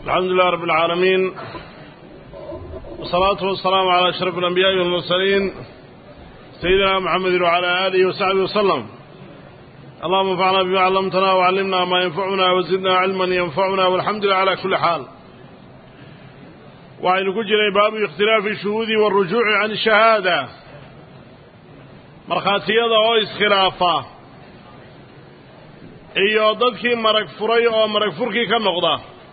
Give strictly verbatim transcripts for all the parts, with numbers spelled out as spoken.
الحمد لله رب العالمين والصلاة والسلام على أشرف الأنبياء والمرسلين سيدنا محمد وعلى آله وصحبه وسلم. اللهم انفعنا بما علمتنا وعلمنا ما ينفعنا وزدنا علما ينفعنا والحمد لله على كل حال. وعن كجري باب اختلاف الشهود والرجوع عن الشهادة مرخاتيada oo iskhilaafa iyo dadkii marag furay oo marag furkii ka noqda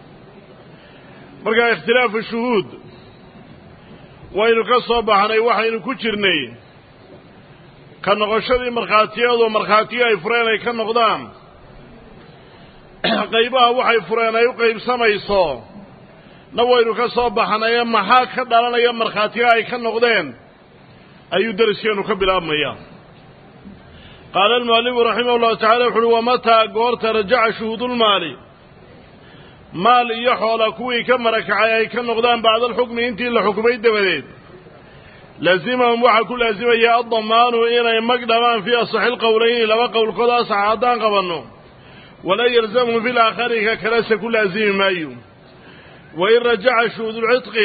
marka ikhtilaaf shuhuud waynu ka soo baxnay waxaynu ku jirnay ka noqoshadii markhaatiyadu markhaatiyo ay fureen ay ka noqdaan qaybaha waxay fureen ay u qaybsamayso na waynu ka soo baxnay maxaa ka dhalanaya markhaatiyo ay ka noqdeen أي درسين كبلا أميا. قال المؤلف رحمه الله تعالى ومتى قورت رجع شهود المال مال يحول كوي كمرك عياي كالنقدان بعد الحكم انتي لحكمي الدبدين لازمهم وحكو لازم يا الضمان وإنا مقدمان في أصح القولين لما قول قضاء سعادان قبلنه ولا يلزمهم في الآخر ككراسة كل لازم مايو. وإن رجع شهود العتق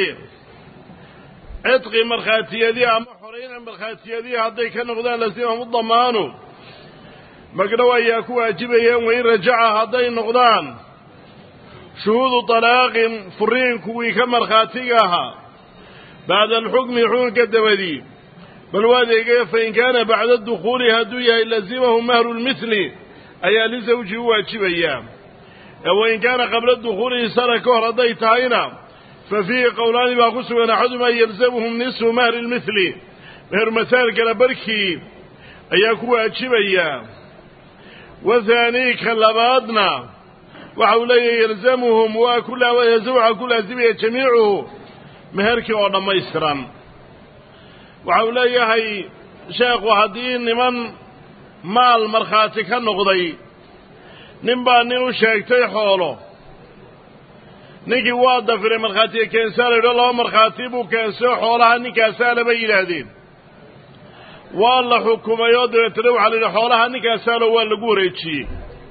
عتق مرخاتي ذي أما حرين مرخاتي ذي هذي كانوا غدان لازمهم الضمان مقدوا ياكو واجبيا. وإن رجع هذي النقدان شهود طلاق فرين كوي كمرخاتيها بعد الحكم يحون كالدبدي بل وذلك فإن كان بعد الدخول هدويا لازمهم مهر المثل أي لزوجه واجبيا. وإن كان قبل الدخول سركه رديت عينا ففيه قولان باقصوا أحدهما يلزمهم نصف مهر المثل مهر مثال كالبركي أيكو أجبيا. وثاني كاللبادنا وحولي يلزمهم وكل ويزوع كل أزبية جميعه مهرك ورما يسرا. وحولي هاي شيخ وحدين من مال مرخاتك النقضي نبا نيو شيكتي حوله نيجي واضح في مرخاتي كنسال يقول الله مرخاتي بو كنسال حولها نكاسال بيلادين والله حكومة يودو يتلوح على حولها نكاسال والله قوريتشي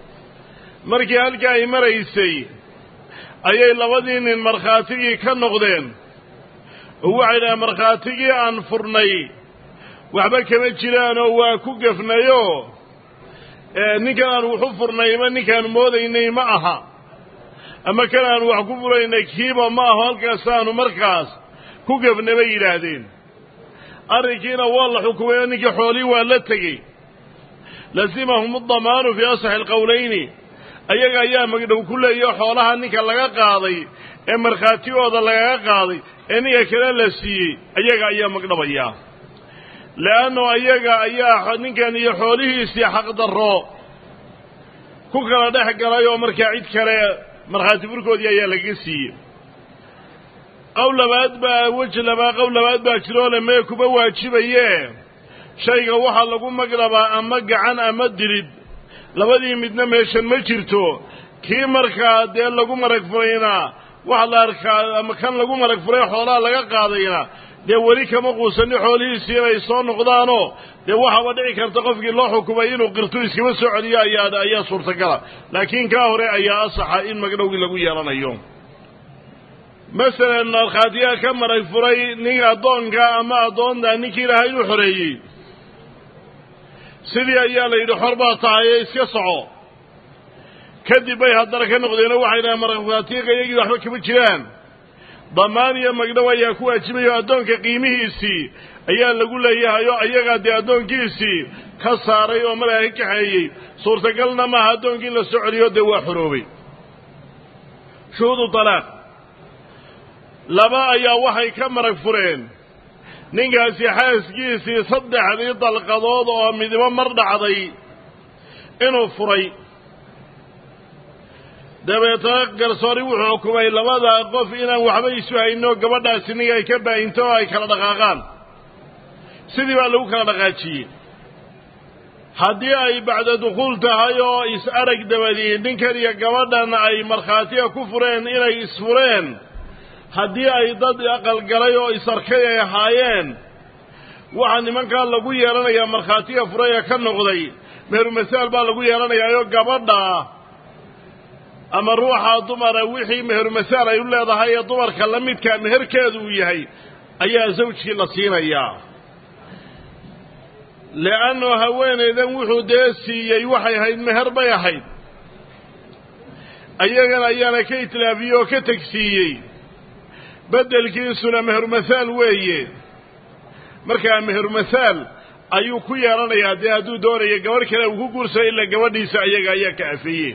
مركي هالكاي مريسي أي لودين المرخاتي كالنقدين هو على مرخاتي أنفرني وحبك مجران وكوقفنيو نكان وحفرني ما نكان موديني معها أما كان وحكفرين كيبا ما هالكاسان ومركز كوقف نبي لهذين أركينا والله حكومينك حولي ولا تجي لازمهم الضمان في أصح القولين أيها أيام مقدم كل أيها حولها أنك لغا قاضي مرخاتي وضا لغا قاضي أني كلا لسي أيها أيام مقدم أيها لأنه أيها أيها أنك أن يحوليه سي حق ضرو كوكرا دحق رأيو مركعيد كرا مرخاتي بركود يا لقسي قول بعد با وجه لما قول بعد با جرو لما يكون واجبيه شيغا waxa lagu maglaba ama gacan ama dirid labadii midna meeshan ma jirto kii marka de lagu marag furayna waxa la arkaa ama kan lagu marag furay xoolaha laga qaadayna de wali kama quusan xoolihiisa ay soo noqdaano de waxa wada dhici karta qofkii loo xukumay inuu qirto iskaba soo celiyo ayaa ayaa suurtagal laakiin ka hore ayaa asaxa in magdhowgi lagu yeelanayo. مثلا الخادية كم مرق فري نيجا دون كا أما دون ده نكير هاي الحرية سيدي أيام يدو حربة طاية يسقطوا كدي بي هالدرجة نقدر واحد مرق فراتية يجي واحد كبيران ضمانية مقدوة يكون أجمع أدون كقيمه يسي أيام نقول له يا يا أيام قد أدون كيسي كسر يوم لا هيك حي صورة قلنا ما هدون كيل السعودية دوا حروبي شهود طلاق لما أيا وحي كمرك فرين نيجاسي حاسكيسي صدح ريض القضاض ومن ذي مرد عضي إنه فري ده بيتنقر صاري وحكومي لما ذا قف إنا وحبيسوا إنه قبضا سنية يكبا إنتوا أي كلا دقاقان سيدي بقى كلا دقاقشي هدي أي بعد دخول تهايو إسأرك دبدي ننكر يا قبضا أي مرخاتية كفرين إنا يسفرين haddii ay dad aqal galay oo isarkay ay haayeen waxa nimanka lagu yeelanayaa markhaatiga furaya ka noqday meeru masaal baa lagu yeelanayaa gabadha ama ruuxa dumara wixii meher masaal ay u leedahay ee dumarka la midka meherkeedu uu yahay ayaa zawjkii la siinayaa leanno haweenaydan wuxuu dee siiyey waxay ahayd meher bay ahayd ayagana ayaana ka itlaafiyey oo ka tegsiiyey beddelkiisuna meher masaal weeye markaa meher masaal ayuu ku yeelanayaa dee hadduu doonayo gabadh kale uu ku guursado ilaa gabadhiisa ayaga ayaa ka afeeyey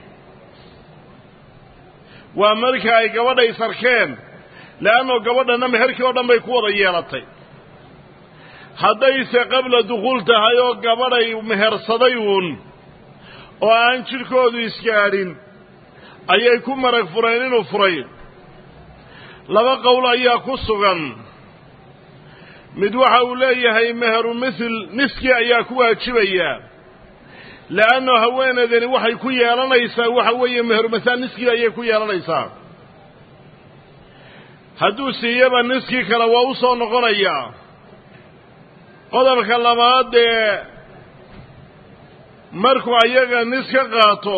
waa marka ay gabadhay sarkeen leanno gabadhana meherkii oo dhan bay ku wada yeelatay haddayse qabla dukhuul tahay oo gabadhay mehersaday uun oo aan jidhkoodu isgaadhin ayay ku marag fureen inuu furay laba qowl ayaa ku sugan mid waxa uu leeyahay meheru mithil niskii ayaa ku waajibayaa leanno haweenaydani waxay ku yeelanaysaa waxa weeye meheru masaal niskii ayay ku yeelanaysaa hadduu siiyaba niskii kale waa u soo noqonayaa qodobka labaad dee markuu ayaga nis ka qaato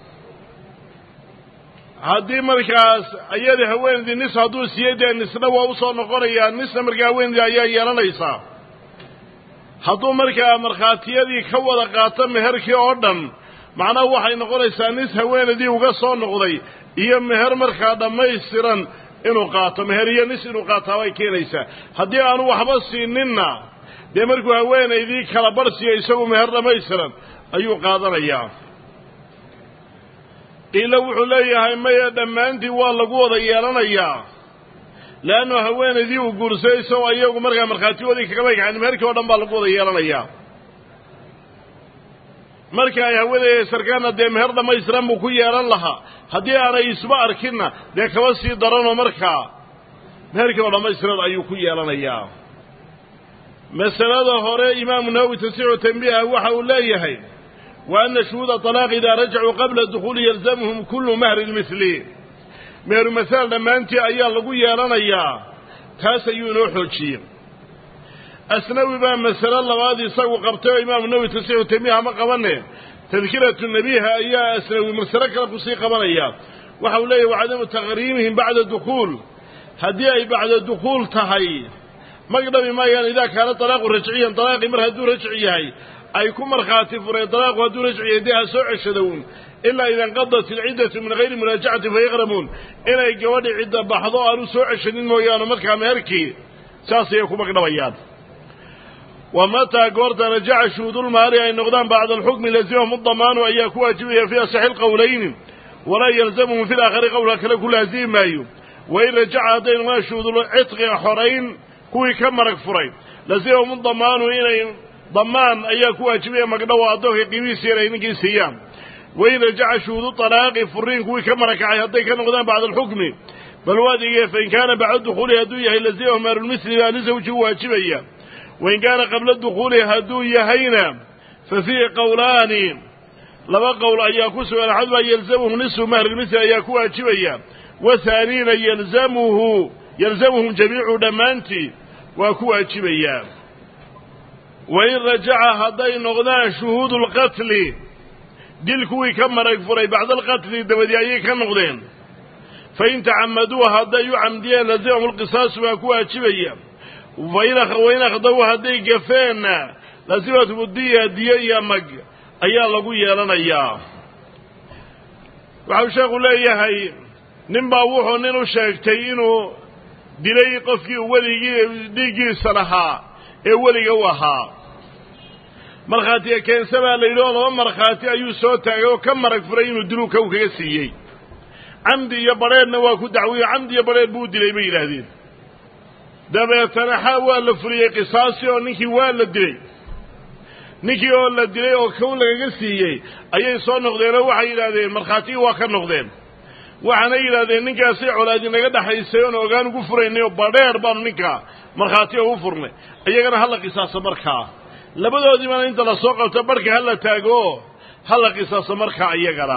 haddii markaas ayada haweenaydii nis hadduu siiyey dee nisna waa u soo noqonayaa nisna markaa haweenaydii ayaa yeelanaysaa hadduu markaa markhaatiyadii ka wada qaato meherkii oo dhan macnaha waxay noqonaysaa nis haweenaydii uga soo noqday iyo meher markaa dhammaystiran inuu qaato meher iyo nis inuu qaataa bay keenaysaa haddii aanu waxba siininna dee markuu haweenaydii kala barsiya isagu meher dhammaystiran ayuu qaadanayaa ila wuxuu leeyahay maya dhammaantii waa lagu wada yeelanayaa leannu haweenaydii uu guursaday isagoo iyagu markaa markhaatigoodii kagama gacan meherkii oo dhan baa lagu wada yeelanayaa marka ay haweenayda sarkaanna dee meher dhammaystiran buu ku yeelan lahaa haddii aanay isba arkinna dee kaba sii daranoo markaa meherkii oo dhammaystiran ayuu ku yeelanayaa masalada hore imaamu nawowi tasiixu tanbiiha waxa uu leeyahay wa anna shuhuuda talaaq idaa rajacuu qabla dukhuuli yalzamuhum kullu mahri lmithli meheru masaal dhammaantii ayaa lagu yeelanayaa taas ayuu inoo xoojiyey asnawi baa masale labaad isagu qabtay oo imaamu nawowi tasiixu tanbiiha ma qabane tadkiratu nabiha ayaa asnawi masale kale kusii qabanaya waxa uu leeyahy wacadamu taqriimihim bacda dukhuul haddii ay bacda dukhuul tahay magdhabi maayaan idaa kaana talaaqu rajciyan talaaqii mar hadduu rajci yahay ay ku markhaati fureen talaaqu hadduu rajci yahay dee ha soo ceshadown ilaa ida inqadat ilciddatu min hayri muraajacatin fayaqramuun inay gabadhi cidda baxdo aanu soo ceshanin mooyaane markaa meherkii saas ayay ku magdhabayaan wa mataa goorta rajaca shuhuudulmaari ay noqdaan bacda alxukmi lazimahum udamaanu ayaa ku waajibaya fii asaxi lqowlayni walaa yalzamuhum fi laakhari qowlka kale ku laazimi maayo wain rajaca hadday noqdaan shuhuudulcitqiga xorayn kuwii ka marag furay lazimahum udamaanu inay damaan ayaa ku waajibaya magdhowa addoonka qiimihiisa inay ninkii siiyaan wain rajaca shuhuudu talaaqi furiin kuwii ka marag kacay hadday ka noqdaan bacda alxukmi bal waadigee fain kaana bacda dukhuuli hadduu yahay lazimahum mahrulmisli baa lisawji u waajibaya wain kaana qabla dukhuuli hadduu yahayna fa fiihi qowlaani laba qowl ayaa ku sugan axadubaa yalzamuhu nisfu mahrilmisli ayaa ku waajibaya wathaaniina yalzamuhu yalzamuhum jamiicu dhammaantii waa ku waajibayaa wain rajaca hadday noqdaan shuhuudu lqatli dil kuwii ka marag furay bacda alqatli dabadii ayay ka noqdeen fain tacamaduu hadday u camdiyeen lazimahum lqisaasu baa ku waajibaya wain akhdaw hadday gafeenna lazimathum diya diyo iyo mag ayaa lagu yeelanayaa waxau sheekhu leeyahay nin baa wuxuu nin u sheegtay inuu dilay qofkii weligii dhiiggiisa lahaa ee weliga u ahaa markhaatiga keensa baa la yidhi oo laba markhaati ayuu soo taagay oo ka marag furay inuu diluu kow kaga siiyey camdi iyo badrheedhna waa ku dacwiyo camdi iyo badrheedh buu dilay bay yidhaahdeen dabeetana xa waa la fuliyey qisaasi oo ninkii waa la dilay ninkii oo la dilay oo kow lagaga siiyey ayay soo noqdeenoo waxay yidhaahdeen markhaatigii waa ka noqdeen waxaana yidhahdeen ninkaasi colaadi naga dhaxaysay oon ogaan ugu furaynay oo badheer baanu ninkaa markhaatiga ugu furnay iyagana hala qisaaso markaa labadoodii baana inta la soo qabto barhka hala taago hala qisaaso markaa iyagana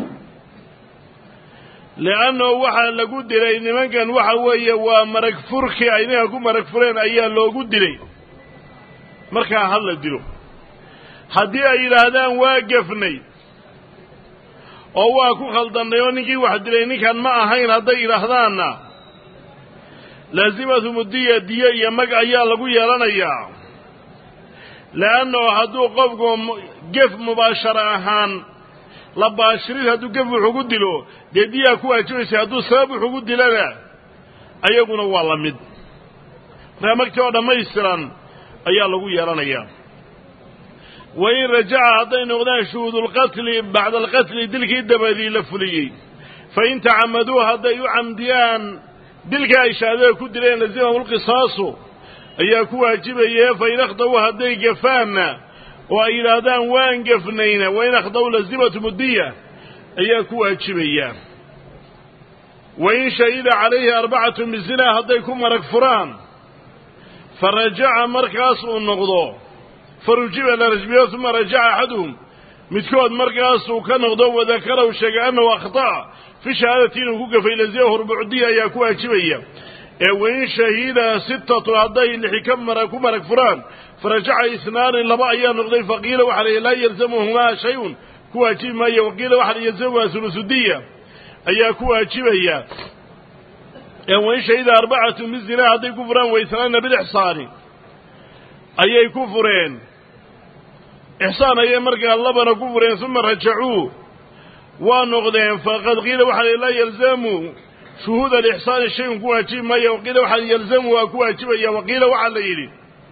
le'anno waxaa lagu dilay nimankan waxa weeye waa marag furkii ay ninka ku marag fureen ayaa loogu dilay markaa hala dilo haddii ay yidhaahdaan waa gefnay oo waa ku khaldanay oo ninkii wax dilay ninkan ma ahayn hadday yidhaahdaanna laazimatu mudiya diya iyo mag ayaa lagu yeelanayaa leanno hadduu qofku gef mubaashara ahaan la baashirid hadduu gef wuxugu dilo dee diyaa ku waajibaysa hadduu sabab wuxugu dilana ayaguna waa la mid markaa magtii oo dhammaystiran ayaa lagu yeelanayaa wain rajaca hadday noqdaan shuhuudulqatli bacda alqatli dilkii dabadii la fuliyey fain tacamaduu hadday u camdiyaan dilka ay shahaadada ku dileen lazimahum lqisaasu ayaa ku waajibaye fain akhdaw hadday gafaanna oo ay yidhaahdaan waan gafnayna wain akhdaw lazimatu mudiya ayaa ku waajibaya wain shahida calayhi arbacatu bizinaa hadday ku marag furaan farajaca markaas uu noqdo farujiba la rajmiyo uma rajaca axaduhum midkood markaasuu ka noqdo wadakara u sheegay annahu akhta'a fi shahaadati inuu ku gafay lazimahu rubucdiya ayaa ku waajibaya ee wain shahida sittatu hadday lixi ka mara ku marag furaan farajaca isnaani laba ayaa noqday faqiila waxa la laa yalzamuhumaa shay-un ku waajibi maayo waqiila waxa la yalzamuhaa hulusudiya ayaa ku waajibaya ee wain shahida arbacatu bizinaa hadday ku furaan waysnaana bilixsaani ayay ku fureen ixsaan ayay markaa labana ku fureen uma rajacuu waa noqdeen faqad qiila waxa la laa yalzamu shuhuud alixsaani shayun ku waajibi maayo waqiila waxa yalzamu waa ku waajibaya waqiila waxaa la yidhi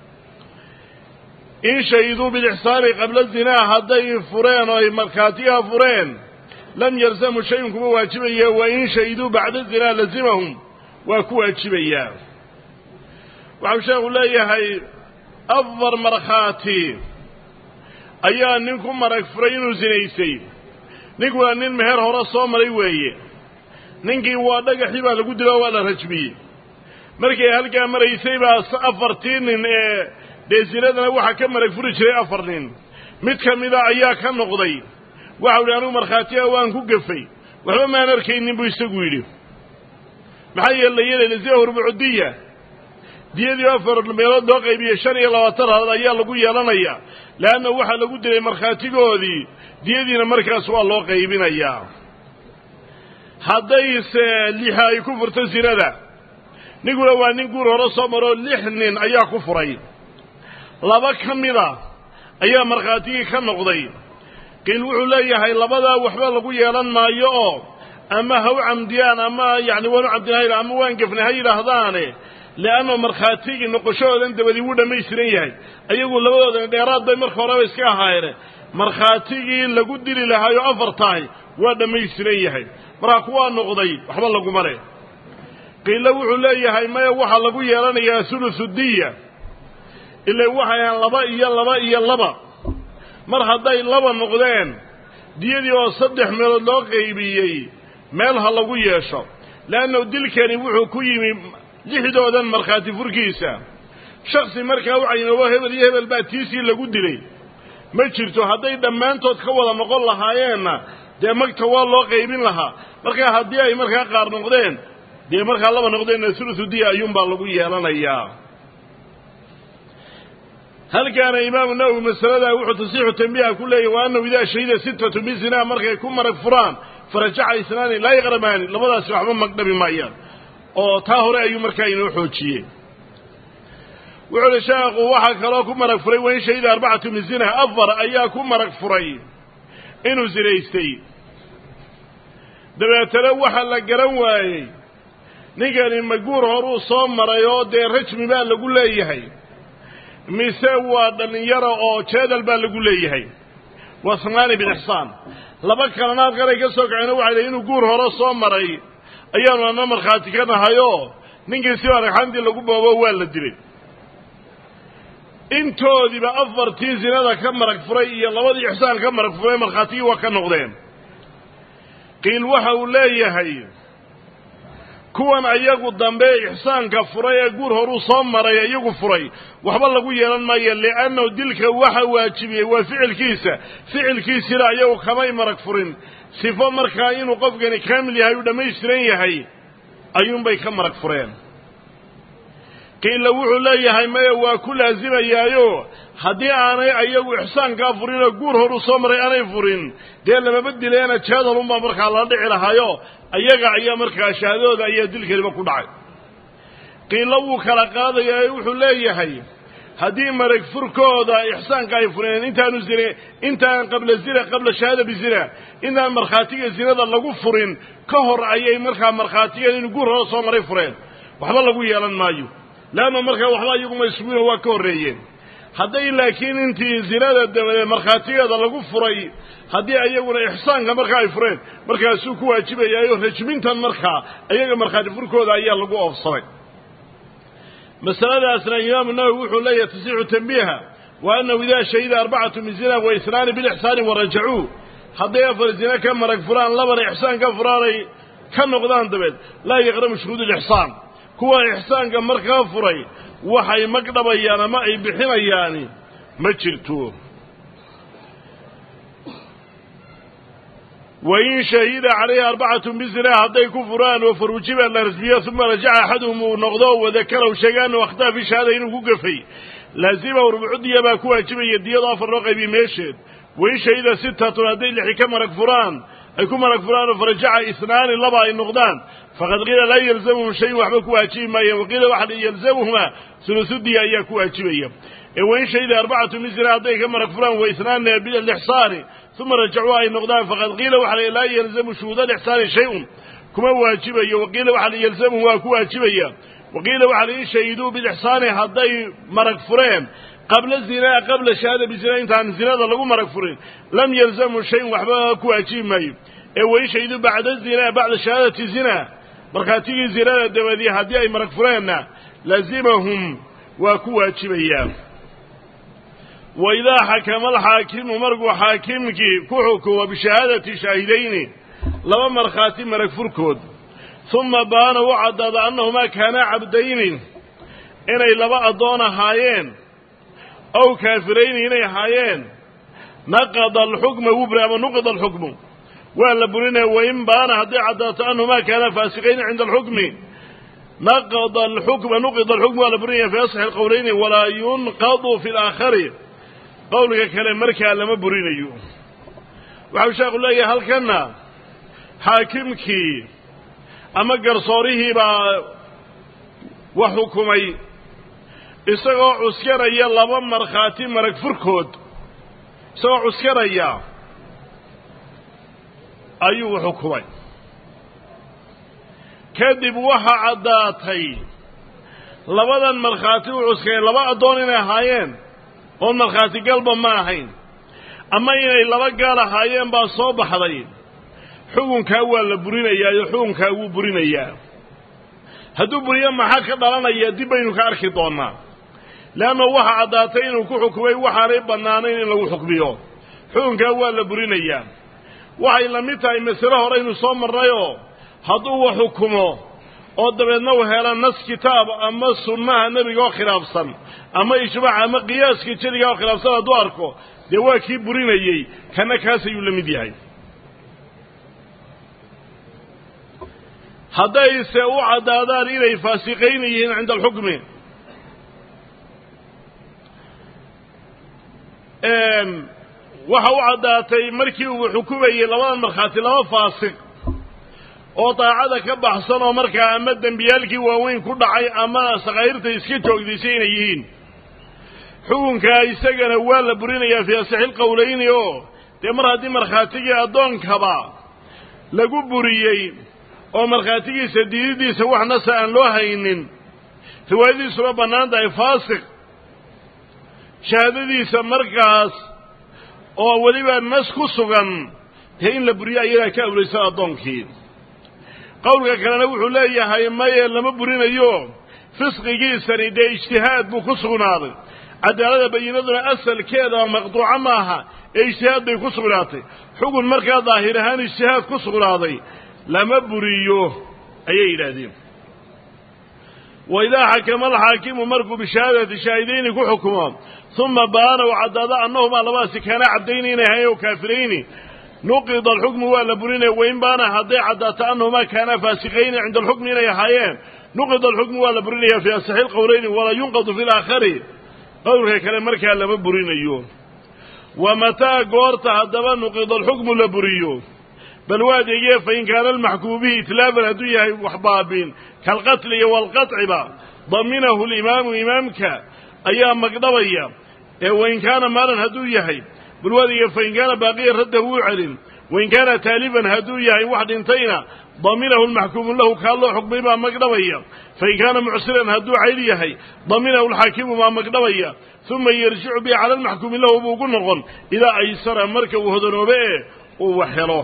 in shahiduu bilixsaani qabla zinaa hadday fureen oo ay markhaatiyaha fureen lam yalzamu shayun kuma waajibaya wa in shahiduu bacda zinaa lazimahum waa ku waajibayaa waxau sheekhu leeyahay afar markhaati ayaa nin ku marag furay inuu zinaysay ninkuna nin meher hore soo maray weeye ninkii waa dhagaxii baa lagu dilo waa la rajmiyey markay halkaa maraysay baa afartii nin ee dee zinadana waxaa ka marag furi jiray afar nin mid ka mida ayaa ka noqday waxau yidhi anugu markhaatiga waan ku gafay waxba maan arkaynin buu isagu yidhi maxaa yeele yeelay lazimahu rubucdiya diyadii afar meelood loo qaybiyey shan iyo labaatan halaad ayaa lagu yeelanayaa leanna waxaa lagu dilay markhaatigoodii diyadiina markaas waa loo qaybinayaa haddayse lixa ay ku furto zinada ninkuna waa nin guur hore soo maroo lix nin ayaa ku furay laba ka mida ayaa markhaatigii ka noqday qiil wuxuu leeyahay labadaa waxba lagu yeelan maayo oo ama ha u camdiyaan ama yacni waan u camdinahay ama waan gafnay ha yidhaahdaane leanno markhaatigii noqoshahoodan dabadii wuu dhammaystiran yahay ayagu labadoodan dheeraad bay marka horeba iska ahaayeene markhaatigii lagu dili lahaayo afar tahay waa dhammaystiran yahay markaa kuwaa noqday waxba laguma leh qiilo wuxuu leeyahay maya waxaa lagu yeelanayaa hulusudiya ilaa waxay ahaan laba iyo laba iyo laba mar hadday laba noqdeen diyadii oo saddex meelood loo qaybiyey meel ha lagu yeesho leanno dilkani wuxuu ku yimi lixdoodan markhaati furkiisa shaksi markaa u caynoobo hebel iyo hebel baa tiisii lagu dilay ma jirto hadday dhammaantood ka wada noqon lahaayeenna dee magta waa loo qaybin lahaa markaa haddii ay markaa qaar noqdeen dee markaa laba noqdeenna hulusudiya ayuunbaa lagu yeelanayaa halkaana imaamu nawowi masaladaa wuxuu tasiixu tanbiiha ku leeyahy wa annahu idaa shahida sittatu bizinaa markay ku marag furaan farajaca isnaani laa yaqramaani labadaasi waxba magdhabi maayaan oo taa hore ayuu markaa inoo xoojiyey wuxuu hi sheekhu waxaa kaloo ku marag furay wain shahida arbacatu min zina afar ayaa ku marag furay inuu zinaystay dabeetana waxa la garan waayey ninkani maguur horuu soo maray oo dee rajmi baa lagu leeyahay mise waa dhallinyaro oo jeedal baa lagu leeyahay wasnaani bilixsaan laba kalena halkanay ka soo kaceen waxay leeyiin inuu guur hore soo maray ayaanu ana markhaati ka nahayoo ninkii si aragxantii lagu boobo waa la dilay intoodiiba afartii zinada ka marag furay iyo labadii ixsaan ka marag furay markhaatigii waa ka noqdeen qiil waxa uu leeyahay kuwan ayagu dambe ixsaanka furay ee guur horuu soo maray iyagu furay waxba lagu yeelan maayo li'annahu dilka waxa waajibiyey waa ficilkiisa ficilkiisina ayagu kamay marag furin sifo markaa inuu qofkani kaamil yahay uu dhammaystiran yahay ayuunbay ka marag fureen qiila wuxuu leeyahay maya waa ku laazimayaayo haddii aanay ayagu ixsaankaa furin oo guur horu soo maray aanay furin dee lamaba dileena jeedalunbaa markaa la dhici lahaayo ayaga ayaa markaa shahaadadooda ayaa dilkeliba ku dhacay qiila wuu kala qaadayaa wuxuu leeyahay haddii marag furkooda ixsaanka ay fureen intaanu zine intaan qabla zina qabla shahaada bizina intaan markhaatiga zinada lagu furin ka hor ayay markaa markhaatiga inuu guur hore soo maray fureen waxba lagu yeelan maayo laanna markaa waxba iyaguma isuguna waa ka horreeyeen hadday laakiin intii zinada dabadeed markhaatigeeda lagu furay haddii ayaguna ixsaanka markaa ay fureen markaasuu ku waajibayaayo rajmintan markaa ayaga markhaati furkooda ayaa lagu oofsaday masaladaasna imaamu nawowi wuxuu leeyahay tasixu tanbiiha wa annahu idaa shahida arbacatu min zina wa isnaani bilixsaani warajacuu hadday afar zina ka marag furaan labana ixsaan ka furaanay ka noqdaan dabeed laa yaqramu shuhuud ilixsaan kuwa ixsaanka markaa furay waxay magdhabayaan ama ay bixinayaani ma jirto wain shahida calayhi arbacatun bizina hadday ku furaan oo farujiba la rasmiyo uma rajaca axaduhum uu noqdo wadakaraw sheegaan oo akhtaa fi shahaada inuu ku gafay laazima rubcu diya baa ku waajibaya diyado afar loo qaybiye meesheed wain shahida sittatun hadday lixi ka marag furaan ay ku marag furaan oo farajaca isnaani laba ay noqdaan faqad qiila laa yalzamuhum shayin waxba ku waajibi maayeen waqiila waxa yalzamuhuma sulusu diya ayaa ku waajibaya ee wain shahida arbacatu min zina hadday ka marag furaan wa isnaani bilixsaani uma rajacuu ay noqdaan faqad qiila waxa laa yalzamu shuhuuda alixsaani shay-un kuma waajibayo waqiila waxa yalzamuhum waa ku waajibaya waqiila waxa in shahiduu bilixsaani hadday marag fureen qabla zinaa qabla shahaada bizina intaan zinada lagu marag furin lam yalzamu shayin waxba ku waajibi maayo ee wain shahiduu bacda zinaa bacda shahaadati zina markhaatigii zinada dabadii haddii ay marag fureenna lazimahum waa ku waajibayaan waidaa xakama alxaakimu markuu xaakimkii ku xukumo bishahaadati shaahidayni laba markhaati marag furkood uma baana u caddaada annahumaa kaanaa cabdayni inay laba addoon ahaayeen aw kaafirayni inay ahaayeen naqada alxukma wubri ama nuqida alxukmu waa la burinaya wain baana hadday caddaato annahumaa kaanaa faasiqayni cinda alxukmi naqada alxukma nuqida alxukmu waa la burinaya fi asxi alqowlayni walaa yunqadu fi alaakhari qowliga kale markaa lama burinayo waxau sheekhu leeyahay halkanna xaakimkii ama garsoorihii baa wax xukumay isagoo cuskanaya laba markhaati marag furkood isagoo cuskanaya ayuu xukumay kadib waxa caddaatay labadan markhaati u cuskay laba addoon inay ahaayeen oo markhaati galba ma ahayn ama inay laba gaal ahaayeen baa soo baxday xukunkaa waa la burinayaa iyo xukunkaa wuu burinayaa hadduu buriyo maxaa ka dhalanaya dib baynu ka arki doonaa leanna waxa caddaatay inuu ku xukumay waxaanay bannaanayn in lagu xukmiyo xukunkaa waa la burinayaa waxay la mid tahay masale horeynu soo marnayoo hadduu wax xukumo oo dabeedna u hela nas kitaab ama sunnaha nebiga oo khilaafsan ama ijmaac ama qiyaaska jeliga oo khilaafsan hadduu arko dee waa kii burinayey kana kaas ayuu la mid yahay haddayse u caddaadaan inay faasiqayn yihiin cinda alxukmi waxa u caddaatay markii uu xukumayey labadan markhaati laba faasiq oo daacada ka baxsan oo markaa ama dembiyaalkii waaweyn ku dhacay ama sakaa'irta iska joogdaysay inay yihiin xukunkaa isagana waa la burinayaa fii asixi lqowlayni oo dee mar haddii markhaatigii addoonkaba lagu buriyey oo markhaatigiisa diididiisa wax nasa aan loo haynin riwaayadiisuna bannaan tahay faasiq shahaadadiisa markaas oo weliba nas ku sugan dee in la buriyo ayadaa ka awlaysa addoonkii qowlka kalena wuxuu leeyahay maye lama burinayo fisqigiisani dee ijtihaad buu ku sugnaaday cadaalada bayinaduna asalkeeda maqduuca maaha ee ijtihaad bay ku sugnaatay xukun markaa daahir ahaan ijtihaad ku sugnaaday lama buriyo ayay yidhaahdeen waidaa xakama alxaakimu markuu bishahaadati shaahidayni ku xukumo uma baana u caddaada annahumaa labadaasi kaanaa cabdayni inay ahayn oo kaafirayni nuqida alxukmu waa la burinaya wain baana hadday caddaato annahumaa kaanaa faasiqayni cinda alxukmi inay ahaayeen نقض الحكم ولا برينيا في أصح القولين ولا ينقض في الآخر قوله كلام مركا لما برينيو ومتى قرت هذا نقض الحكم لبريو بل وادي فإن كان المحكوم به تلافا هدوية وحبابين كالقتل والقطع ضمنه الإمام إمامك أيام مقضوية وإن كان مالا هدوية بل وادي فإن كان باقيا رده علم وإن كان تالفا هدوية واحد انتينا ضمنه المحكوم له كالله حكم ما مقضوية فإن كان معسرا هدو عليه ضمنه الحاكم ما مقضوية ثم يرجع به على المحكوم له بوقل نغل إذا أيسر مركب وهدنوا به ووحيروه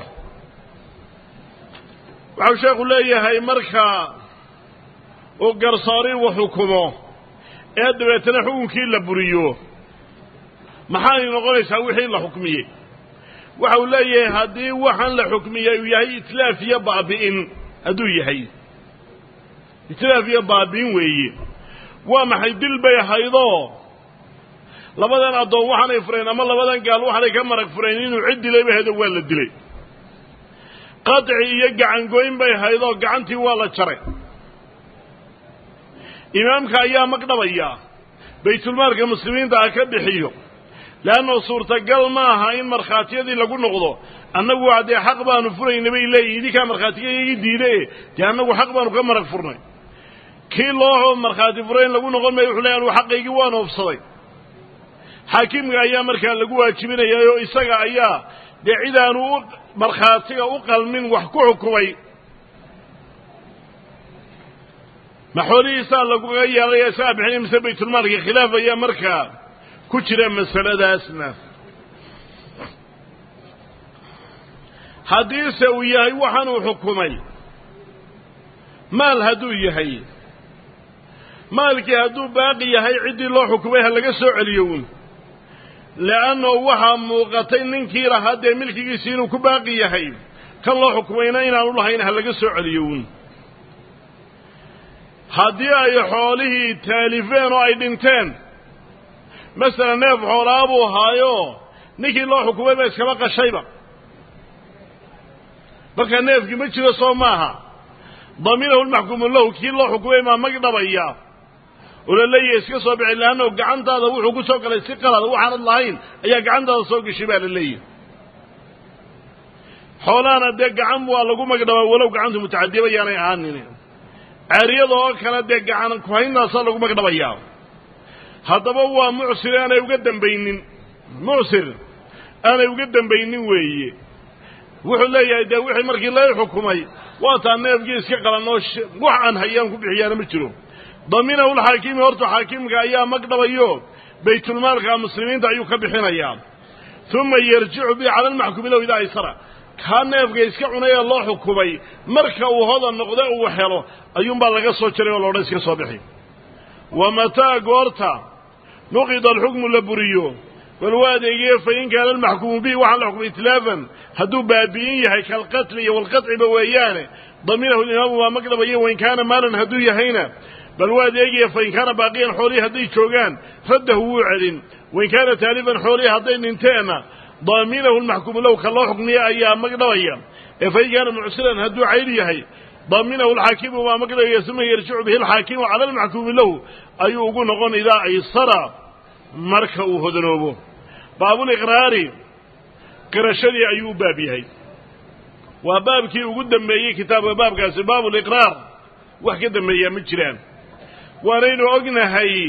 وعو شيخ الله هاي مركا وقرصاري وحكمه إذا بيتنحوه كيلا بريوه محاني نقول يساوي حين لحكميه وعو الله هدي وحن لحكميه ويهي إتلاف يبابئن هدو يهي إتلاف يبابئن ويهي وما حيدل بي حيضو لبدان أدو وحن يفرين أما لبدان قال وحن يكمرك فرينين وعد لي بهدو ولا الدلي قطعي يقع عن قوين بي حيضو قعنتي ولا تشري إمامك أيام مقدبيا بيت المال كمسلمين دا كبحيو لأنه صورة قل ماها إن مرخاتية دي لقول نقضو أنه عدي حق بانو فرين نبي إليه دي كان مرخاتية يدي ليه لأنه حق بانو كمرك فرين كي الله مرخاتي فرين لقول نقول ما يحليان وحق يقوانو بصدي حاكم أيام مركان لقوها كمين يا إساق أيام دي عدانو مرخاتية أقل من وحكو حكوي محولي إسان لقوها يا سابحين مسبيت المال خلافة يا مركان كجرا مسألة داسنا حديثة وياهي وحنو حكمي مال هدو يهي مالك هدو باقي يهي عدي الله حكميها لقى سوء اليوم لأنه وحا موقتين ننكيرا هدي ملكي يسينو كباقي يهي كالله حكمينا إنا الله إنها لقى سوء اليوم هدي أي حوله تالفين وأي دنتين مثلا نيف حولابو هايو نيكي الله حكومي بيس كما قشيبا بكا نيف كمتش لصوماها ضمينه المحكوم له كي الله حكومي ما مقدب اياه ولا لي يسكي صبع لانه قعنت هذا وحكو سوق الاستقل هذا وحان اللهين ايا قعنت هذا سوق الشبال اللي حولانا دي قعن والله مقدب ولو قعنت متعدي بياني عنيني عريضه كانت دي قعن كوهينا صار مقدب اياه haddaba waa mucsir aanay uga dambaynin mucsir aanay uga dambaynin weeye wuxuu leeyahay de wixii markii la xukumay waa taa neefkii iska qalanoo wax aan hayaan ku bixiyaan ma jiro damina ul xaakim horta xaakimka ayaa magdhabayo baytul maalka muslimiinta ayuu ka bixinayaa thumma yarji'u bi 'ala al-mahkum law idha aysara ka neefka iska cunay loo xukumay marka uu hodan noqdo uu helo ayuun baa laga soo jiray oo loo iska soo bixi ومتى قرت نقض الحكم لبريو والوادي فإن كان المحكوم به وعلى الحكم إتلافا هدو بابيين هيك القتل والقطع بويانه ضمينه الإمام ومقلب وإن كان مالا هدو يهينا بل وادي فإن كان باقيا حولي هدي شوغان رده وعلن وإن كان تالفا حولي هدين انتهنا ضمينه المحكوم له كالله حكمية أيام مقلب فإن كان معسرا هدو عيليه ضمنه الحاكم وما مقدر يسمى يرجع به الحاكم على المحكوم له أي يقول نقول إذا أيسر مركه هدنوبه باب الإقرار قرشدي أيوب بابيه وباب كي قدام بيه كتاب باب كاس باب الإقرار وحكد بيه مجران ورين أغنى هاي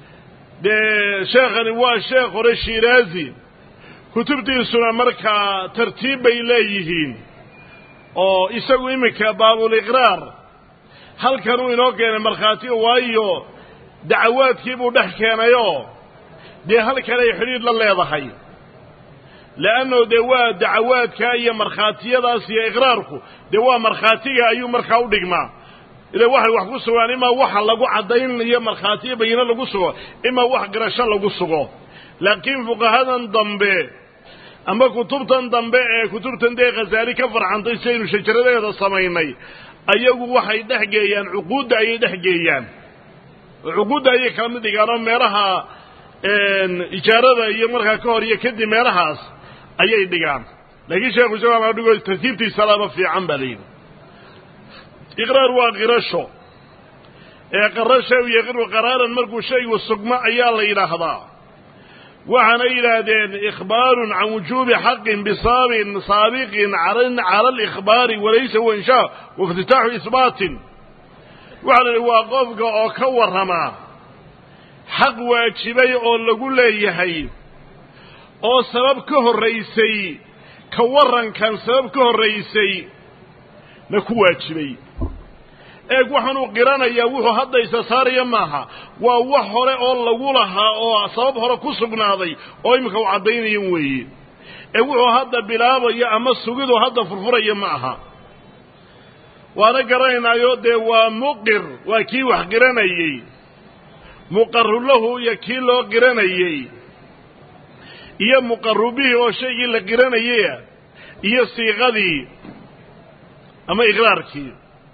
شيخ والشيخ الشيرازي كتبتي سنة مركه ترتيب إليهين oo isagu imika baabul iqraar halkan uu inoo keenay markhaati waayo dacwaadkii buu dhex keenayo dee halkan ay xiriir la leedahay laano dee waa dacwaadka iyo markhaatiyadaas iyo iqraarku dee waa markhaatiga ayuu markaa u dhigmaa ila waxay wax ku sugaan ima waxa lagu cadayn iyo markhaatiyo bayina lagu sugo ima wax garasho lagu sugo laakiin fuqahadan dambe أما كتبتن دنباء كتبتن دي غزالي كفر عن طيسين وشجرة هذا الصميني أيقوا وحي دحجيان عقود أي دحجيان عقود أي كلام دي قالوا ميرها إشارة أي مرها كورية كدي ميرهاس أي ديان لكن شيخ وشوان يقول ترتيبتي سلامة في عمبالين إقرار واغرشو قرر شيء يقر قرارا مركو شيء والسقماء أيال يلاحظا وعن إلى إخبار عن وجوب حق بصاب سابق على الإخبار وليس هو إنشاء وافتتاح إثبات وعلى الواقف أو كورهما حق واجبي أو لقول لي أو سبب كه الرئيسي كورن كان سبب كه الرئيسي نكو واجبي eeg waxaanu qiranayaa wuxuu hadda isa saaraya maaha waa wax hore oo lagu lahaa oo sabab hore ku sugnaaday oo imika uu cadeynayeen weeye ee wuxuu hadda bilaabaya ama sugidu hadda furfuraya maaha waana garanaynayo de waa muqir waa kii wax qiranayay muqarru lahu ya kii loo qiranayay iyo muqarrubihi oo shaygii la qiranayay iyo siiqadii ama iqraarkii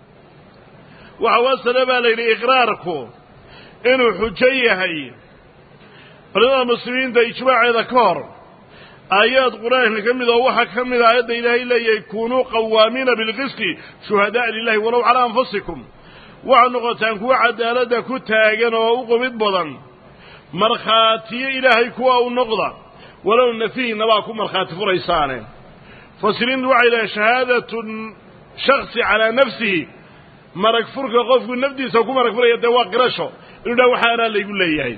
وحوصل بالي إقراركم إنه حجية هي علماء المسلمين ده إجماع ذكر آيات قرآن كمذا وحا كمذا آيات إلهي إلا يكونوا قوامين بالقسط شهداء لله ولو على أنفسكم وعنقتان كوا عدالة كتاغن وقمت بضا مرخاتي إلهي كوا ونقضى ولو إن فيه نباكم مرخاتي فريسان فسرين دعا إلى شهادة شخص على نفسه marag furka qofku naftiisa ku marag furaya dawaa qirasho inuu dhaw waxaana la igu leeyahay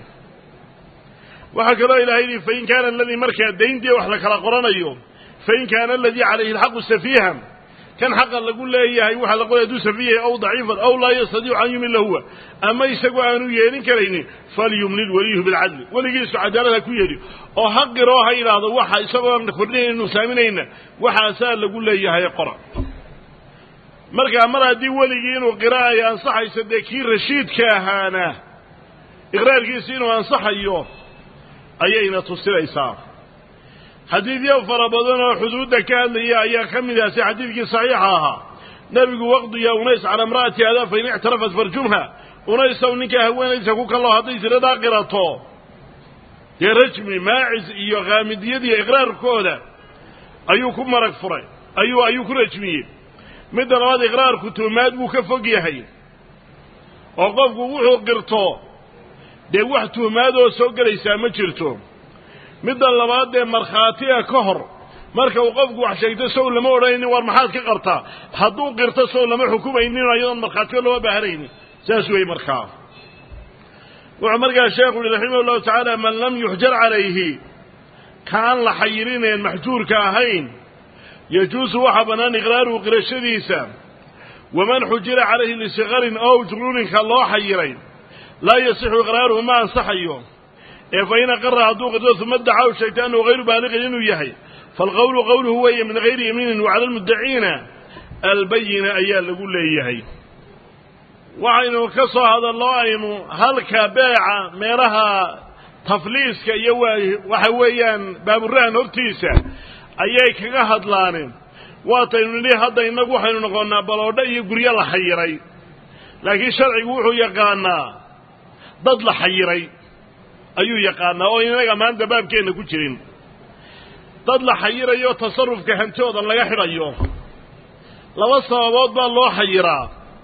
waxa kale ilaahay fa in kaana alladhi marka deyntii wax la kala qoranayo fa in kaana alladhi alayhi alhaq safihan kan haqa lagu leeyahay waxa la qoray duu safihay aw daciifan aw la yastadi an yumil huwa ama isagu aanu yeelin karayni falyumlil walihi bil adl waligiisu cadaalada ku yeeli oo haqiro ha ilaado waxa isagoo kordhin inuu saaminayna waxa asaa lagu leeyahay qora marka mar hadii waligii inuu qiraa'ay ansaxayso de kii rashiidka ahaana iqraarkiisa inuu ansaxayo ayayna tusinaysaa xadiidyo fara badan oo xuduudda ka hadlaya ayaa ka mid ah xadiidkii saxiixa ahaa nabigu waqdiya unays ala imraati hada fa in i'tarafat farjumha unays oo ninka haweenaysa ku kala haday sirada qirato ya rajmi maa'iz iyo qaamidiyadii iqraarkooda ayuu ku marag furay ayuu ayuu ku rajmiyay mid labaad iqraarku tuumaad buu ka fog yahay oo qofku wuxuu qirto de wax tuumaad oo soo galaysa ma jirto mid labaad ee markhaatiga ka hor marka uu qofku wax sheegto soo lama oranaynin war maxaad ka qartaa hadduu qirto soo lama xukumaynin ayadoon markhaatiga loo baahanaynin saas way markaa wuxuu markaa sheekhu raximahullahu ta'ala man lam yuhjar alayhi kaan la xayirineen mahjuurka ahayn يجوز وحبنا إقرار قرشديسا ومن حجر عليه لصغر أو جنون كالله حيرين لا يصح إقراره ما أنصحيه فإن قرر عدو قدوه ثم ادعاه الشيطان وغير بالغ إنه يحي فالقول قوله هو من غير يمين وعلى المدعين البين أيال يقول لي يحي وعينه كسو هذا الله هل كباع ميرها تفليس كي وحويان باب الرهن ارتيسا ayay kaga hadlaaneen waataynu nidhi hadda inagu waxaynu noqonnaa baloodha iyo guryo la xayiray laakiin sharcigu wuxuu yaqaanaa dad la xayiray ayuu yaqaanaa oo inaga maanta baabkeenna ku jirin dad la xayirayo tasarrufka hantooda laga xidhayo laba sababood baa loo xayiraa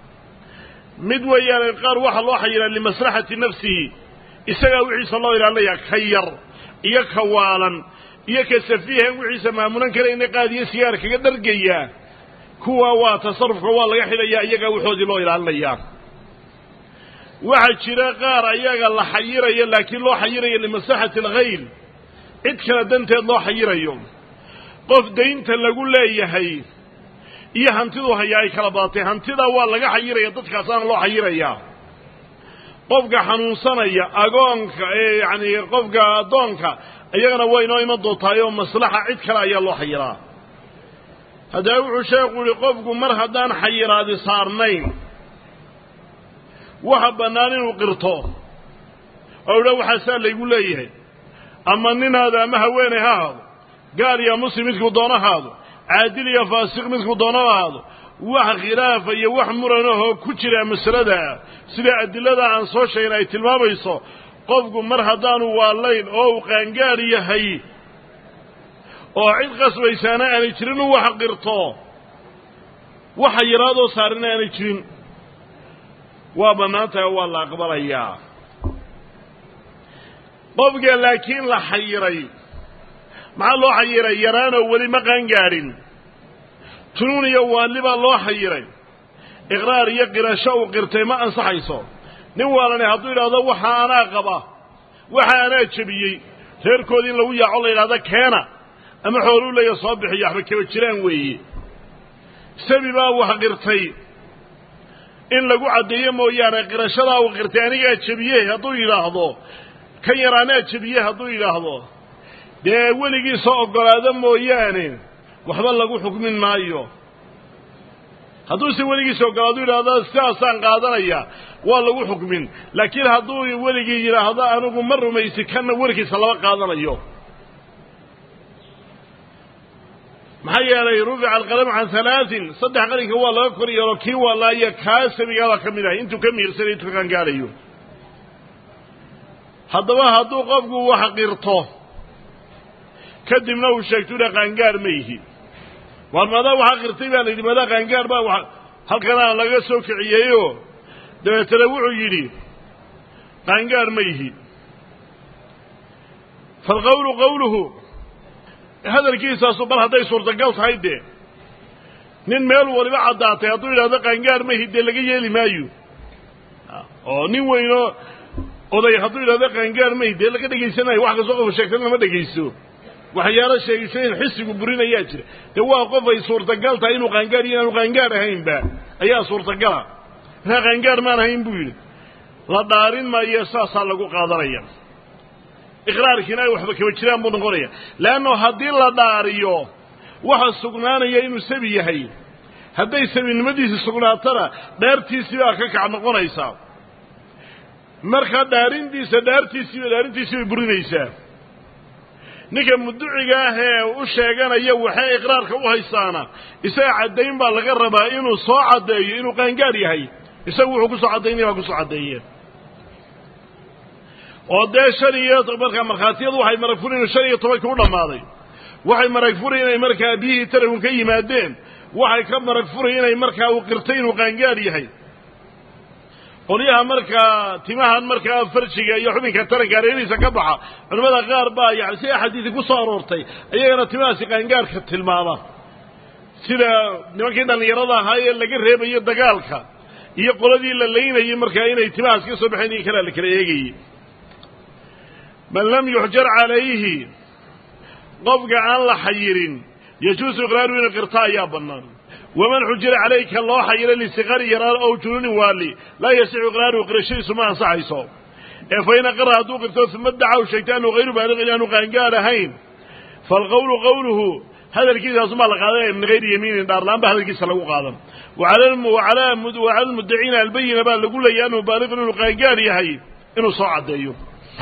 mid weeyaan qaar waxa loo xayiraa limaslaxati nafsihi isaga wixiisa loo ilaalinayaa ka yar iyo ka waalan iyo ka safiihan wixiisa maamulan kale in qaadiyo siyaar kaga dhargaya kuwa waa tasarrufka waa laga xidhayaa iyaga wuxoodii loo ilaalinayaa waxa jira qaar ayaga la xayirayo laakiin loo xayirayo limaslaxati alghayr cid kala danteed loo xayirayo qof deynta lagu leeyahay iyo hantidu hayaa ay kala baatay hantida waa laga xayiraya dadkaas aan loo xayirayaa qofka xanuunsanaya agoonka ee yani qofka adoonka ayagana way inoo iman doontaayoo maslaxa cid kale ayaa loo xayiraa haddaba wuxuu sheekhu yihi qofku mar haddaan xayiraadi saarnayn waxa bannaan inuu qirto oo dha waxaasaa laygu leeyahay ama ninaada ama haweeney ha ahaado gaal iyo muslim midkuu doono ahaado caadil iyo faasiq midkuu doono ahaado wax khilaafa iyo wax muranahoo ku jira masalada sida adilada aan soo sheegnay ay tilmaamayso qofku mar haddaanu waalayn oo uu qaangaar yahay oo cid qasbaysaana aanay jirin uu wax qirto waxa yaraadoo saarina aanay jirin وبناتها والله أقبل إياه قفق لكن لا حيري مع الله حيري يرانا ولي ما قنقارين تنون يوان لبا الله حيري إقرار يقرأ شو قرتي ما أنصحيصو نوالني هدو إلى هذا وحا أنا قبا وحا أنا تشبيي تيركو دين لو يعول إلى هذا كينا أما حولوا لي يصبح يحبك كبتشران وي سببا وحا قرتي إن لقو عدي مويانا قرأ شدا وقرتاني تشبيي هدو إلى هذا كان يرانا تشبيي هدو إلى هذا دي ولقي صعب قرأ موياني وحبا لقو حكم مايو hadduu si weligiisa ogolaado yiraahdo sidaasaan qaadanaya waa lagu xukmin laakiin hadduu weligii yiraahdo anigu ma rumaysi kana warkiisa laba qaadanayo maxay yeelay rufica alqalam can halaatin saddex qalinka waa laga koriyo kii waa la ya kaasabiga ka mid ah intuu ka miirsanay intuu kan gaarayo haddaba hadduu qofku wax qirto kadibna uu sheegto dhaqangaar ma yihi والماذا وحقرتي بان اللي ماذا قنقار با هل كان لغا سو كعييو دبتنا وحو يري قنقار ميهي فالقول قوله هذا الكيس اصبر هذا suurtagal tahay de nin meel waliba cadaatay haduu yiraahdo qangaar ma hidde laga yeeli maayo oo nin weyno oday haduu yiraahdo qangaar ma hidde laga dhageysanayo wax ka soo qof sheegtay lama dhageysto waxyaalo sheegayeen xisigu burinaya jira de waa qof ay suurtagal tahay inuu qangaar iyo inuu qangaar ahayn ba ayaa suurtagal ah qangaar ma ahayn buu yiri la dhaarin ma yeesaasa lagu qaadanaya iqraarkiina waxba kaba jiraan buu noqonaya laano hadii la dhaariyo waxa sugnaanaya inuu sabi yahay haday sabinimadiisa sugnaatana dhaartiisii baa ka kac noqonaysa marka dhaarintiisa dhaartiisii dhaarintiisii burinaysa ninka mudduciga ah ee u sheeganaya waxa iqraarka u haysaana isaga cadeyn baa laga rabaa inuu soo cadeeyo inuu qangaar yahay isagu wuxuu ku soo cadeynaya ku soo cadeeyay oo de shariyo marka marxaatiyadu waxay maragfur inuu shariyo tobanka u dhamaaday waxay maragfur inay marka bihi tarafun ka yimaadeen waxay ka maragfur inay marka uu qirtay inuu qangaar yahay qoliyaha marka timahan marka farjiga iyo xubinka taranka reeriisa ka baxa culimada qaar baa yahay si xadiis ku soo aroortay ayagana timahaasi qangaarka tilmaama sida nimankii dhalinyarada ahaa ee laga reebayo dagaalka iyo qoladii la leeyay marka inay timahaas ka soo baxeen kala la kala eegay man lam yuhjar alayhi qofka aan la xayirin yajuusu iqraaru in qirtaa ya banaan ومن حجر عليك الله حير للصغار يرى أو جنون والي لا يسع إقراره قرشي سماع صحيصه فإن قرأ هدو قرته ثم ادعوا شيطان وغير بالغ لأنه قانقار هين فالقول قوله هذا الكيس أسمع لقاضي من غير يمين دار لان بهذا الكيس لقو قاضم وعلى الم وعلى مد وعلى المدعين البين بان لقول لي أنه بالغ لأنه قانقار يهين إنه صعد أيه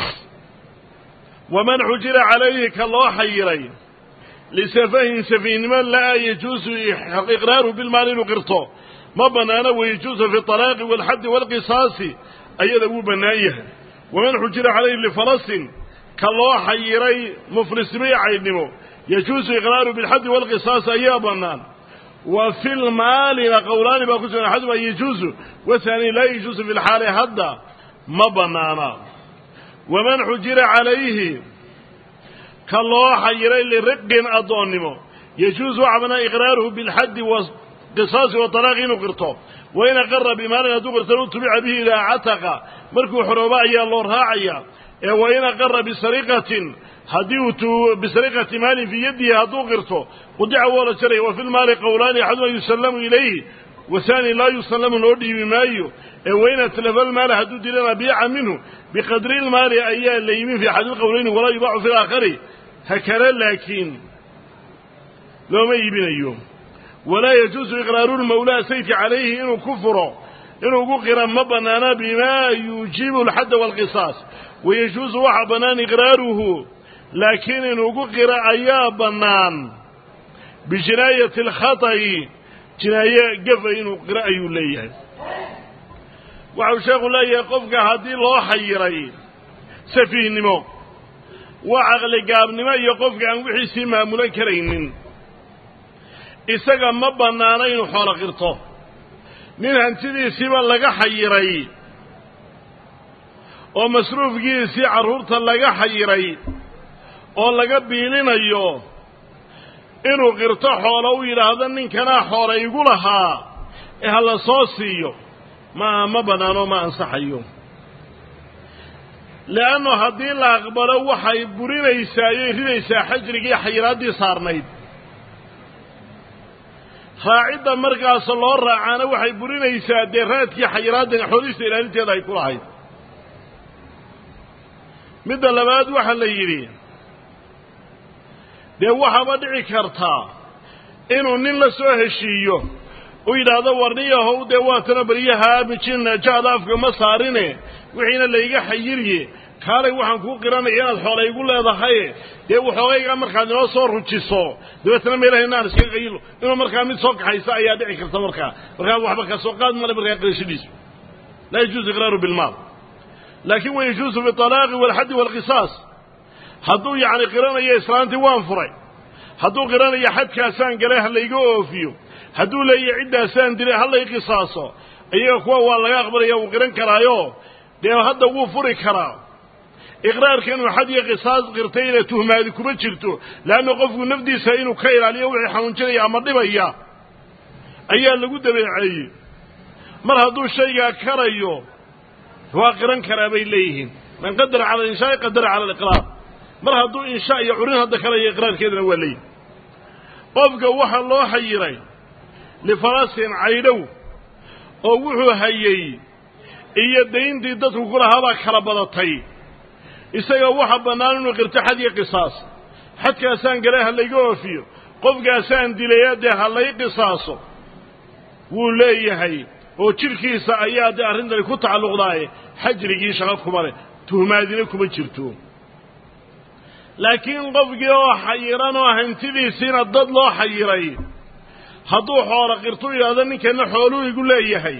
ومن حجر عليك الله حيرين لسفه سفين من لا يجوز إقراره بالمال وقرطه ما بنانا ويجوز في الطلاق والحد والقصاص أيضا هو بنايه ومن حجر عليه لفلس كالله حيري مفلس بي عينمو يجوز إقراره بالحد والقصاص أيضا بنان وفي المال لقولان باقصنا حد ما يجوز وثاني لا يجوز في الحالة هذا ما بنانا ومن حجر عليه كالله حيري لرق أضونمو يجوز عمنا إقراره بالحد والقصاص وطلاق نقرطه وإن قر بمال يدو قرطه تبع به إلى عتق مركو حرباء الله راعيا وإن قر بسرقة هديوت بسرقة مال في يده هدو قرطه ودع ولا شري وفي المال قولان أحد يسلم إليه وثاني لا يسلم الأرضي بمايو وإن تلف المال هدو دلنا بيع منه بقدر المال أيها اللي يمين في أحد القولين ولا يباع في الآخر هكذا لكن لو ما يبين أيوم ولا يجوز إقرار المولى سيف عليه إنه كفر إنه قرر مبنانا بما يجيب الحد والقصاص ويجوز واحد بنان إقراره لكن إنه قرر أيا بنان بجناية الخطأ جناية قفة إنه قرر أيو ليه وعشاق الله يقفك هذه الله حيري سفيه نمو وعقل قابنما يقفك عن وحيسي مامولا كرينين إساقا مبنانين حول قرطه nin hantidiisiiba laga xayiray oo masruufkiisii carruurta laga xayiray oo laga biilinayo inuu qirto xoolo u yidhaahdo ninkanaa xoola igu lahaa ee ha la soo siiyo ma ma bannaano ma ansaxayo le'anno haddii la aqbalo waxay burinaysaa ayay ridaysaa xajrigii xayiraaddii saarnayd raacidda markaas loo raacaana waxay burinaysaa dee raadkii xayiraaddan xoolihiisa ilaalinteeda ay ku lahayd midda labaad waxaa la yidhi dee waxaaba dhici kartaa inuu nin la soo heshiiyo u yidhaahdo warniyahow dee waatana baryaha mijin jahda afka ma saarine wixiina layga xayiriye kaalay waxaan kuu qiranaya inaad xoola igu leedahay dee waxoogayga markaad inoo soo rujiso dabeetana meelaha inaan iska qaylo inuu markaa mid soo kaxaysa ayaa dhici karta markaa markaa waxba ka soo qaad male markaa qirashadiisu laa yajuusu iqraaru bilmaal laakiin wa yajuusu bitalaaqi walxaddi walqisaas hadduu yacni qiranayo islaantii waan furay hadduu qiranayo xadkaasaan galay ha layga oofiyo hadduu leeyahay ciddaasaan dilay ha lay qisaaso iyaga kuwa waa laga aqbalaya wuu qiran karaayo dee hadda wuu furi karaa iqraarka inuu xad iyo qisaas qirtayna tuhmaadi kuma jirto leanna qofku nafdiisa inuu ka ilaaliyo wixii xanuunjinaya ama dhibaya ayaa lagu dabeeceeyey mar hadduu shaygaa karayo waa qiran karaa bay leeyihiin man qadara cala alinshaai qadara cala aliqraar mar hadduu inshaa iyo curin hadda karayo iqraarkeedana waa leeyihin qofka waxaa loo xayiray lifarasin caydhow oo wuxuu hayey iyo dayntii dadku ku lahaabaa kala badatay isaga waxa bannaan inuu qirto xad iyo qisaas xadkaasaan galay ha layga oofiyo qofkaasaan dilaya dee ha lay qisaaso wuu leeyahay oo jidhkiisa ayaa dee arrintani ku tacalluqdaaye xajrigii shaqo kuma leh tuhmaadina kuma jirto laakiin qofkii oo xayiran oo hantidiisiina dad loo xayiray hadduu xoolo qirtu yidhaahdo ninkanna xooluu igu leeyahay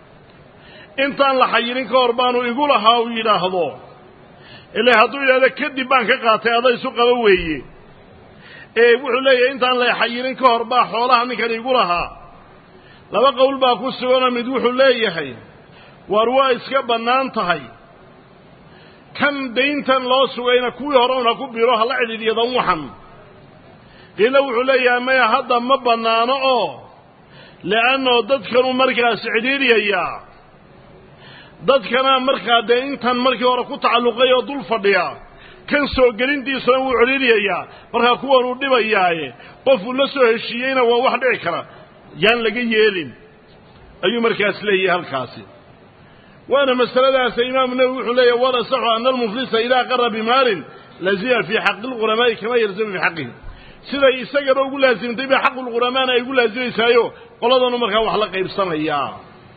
intaan la xayirin ka hor baanu igu lahaa uu yidhaahdo ilaa hadduu yidhahdo kadib baan ka qaatay ada isu qaba weeye ee wuxuu leeyahay intaan la xayirin ka hor baa xoolaha ninkan igu lahaa laba qowl baa ku suganoo mid wuxuu leeyahay war waa iska bannaan tahay kan dayntan loo sugayna kuwii hore una ku biro hala cidhiidyadan waxan qiila wuxuu leeyahay maya hadda ma bannaano oo le'annoo dadkanuu markaas cidhiidyayaa dadkana markaa dee intan markii hore ku tacalluqay oo dul fadhiya kan soo gelintiisana wuu cidhiidyayaa markaa kuwan uu dhibayaaye qofuu la soo heshiiyeyna waa wax dhici kara yaan laga yeelin ayuu markaas leeyahay halkaasi waana masaladaas imaamu nawowi wuxuu leeyahay wala saxu ana almuflisa idaa qara bimaalin lazima fii xaqi lquramaa'i kama yalzamu fii xaqihi siday isagaba ugu laasimtay ba xaqu lquramaana ay ugu laasimaysaayo qoladanu markaa wax la qaybsanayaa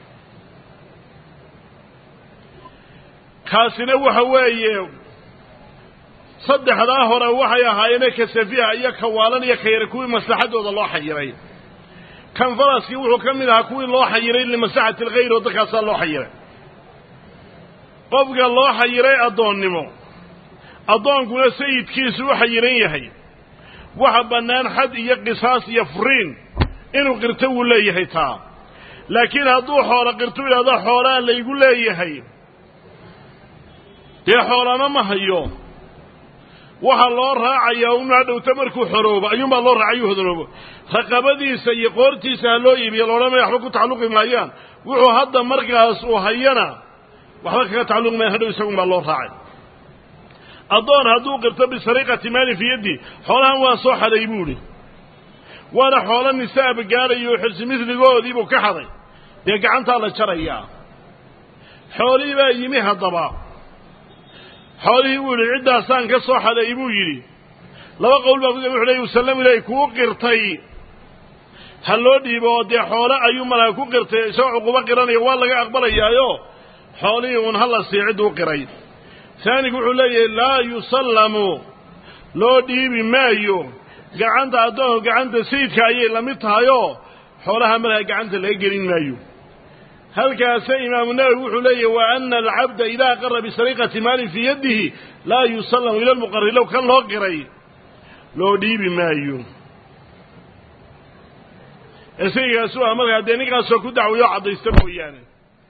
kaasina waxa weeye saddexdaa hore waxay ahaayeene ka safiha iyo ka waalan iyo ka yara kuwii maslaxadooda loo xayiray kan faraskii wuxuu ka mid ahaa kuwii loo xayiray limaslaxati alkhayr oo dadkaasaa loo xayiray qofka loo xayiray addoonnimo addoonkuna sayidkiisu u xayiran yahay waxa bannaan xad iyo qisaas iyo furiin inuu qirto wuu leeyahay taa laakiin hadduu xoolo qirto yidhahdo xoolaa laygu leeyahay dee xoolana ma hayo waxaa loo raacayaa unu hadhowta markuu xoroobo ayuunbaa loo raacayuu hodoroobo raqabadiisa iyo qoortiisa ha loo iibiyo loodhanaya waxba ku tacalluqi maayaan wuxuu hadda markaas uu hayana waxba kaga tacalluqi maayan hadhow isagunbaa loo raacay addoon hadduu qirto bisariiqati maali fii yaddi xoolahan waan soo xaday buu idhi waana xoolo nisaab gaadhayo oo xirsi misligoodiibuu ka xaday dee gacantaa la jarayaa xoolihii baa yimi haddaba xoolihii buu yidhi ciddaasaan ka soo xaday buu yidhi laba qowl baa wuxuu leeyahy usallamu ilayhi kuu qirtay ha loo dhiibo oo dee xoole ayuu malaha ku qirtay isagoo cuqubo qiranaya waa laga aqbalayaayo xoolihii uun hala sii cidduu qiray saanigu wuxuu leeyahay laa yusallamu loo dhiibi maayo gacanta addoonka gacanta sayidka ayay la mid tahayoo xoolaha malaha gacanta laga gelin maayo halkaase imaamu nawowi wuxuu leeyahy wa ana alcabda idaa qara bisariiqati maalin fii yaddihi laa yusallamu ila lmuqarri low kan loo qiray loo dhiibi maayo sayidkaasu ah markaa dee ninkaasoo ku dacwiyo caddaysta mooyaane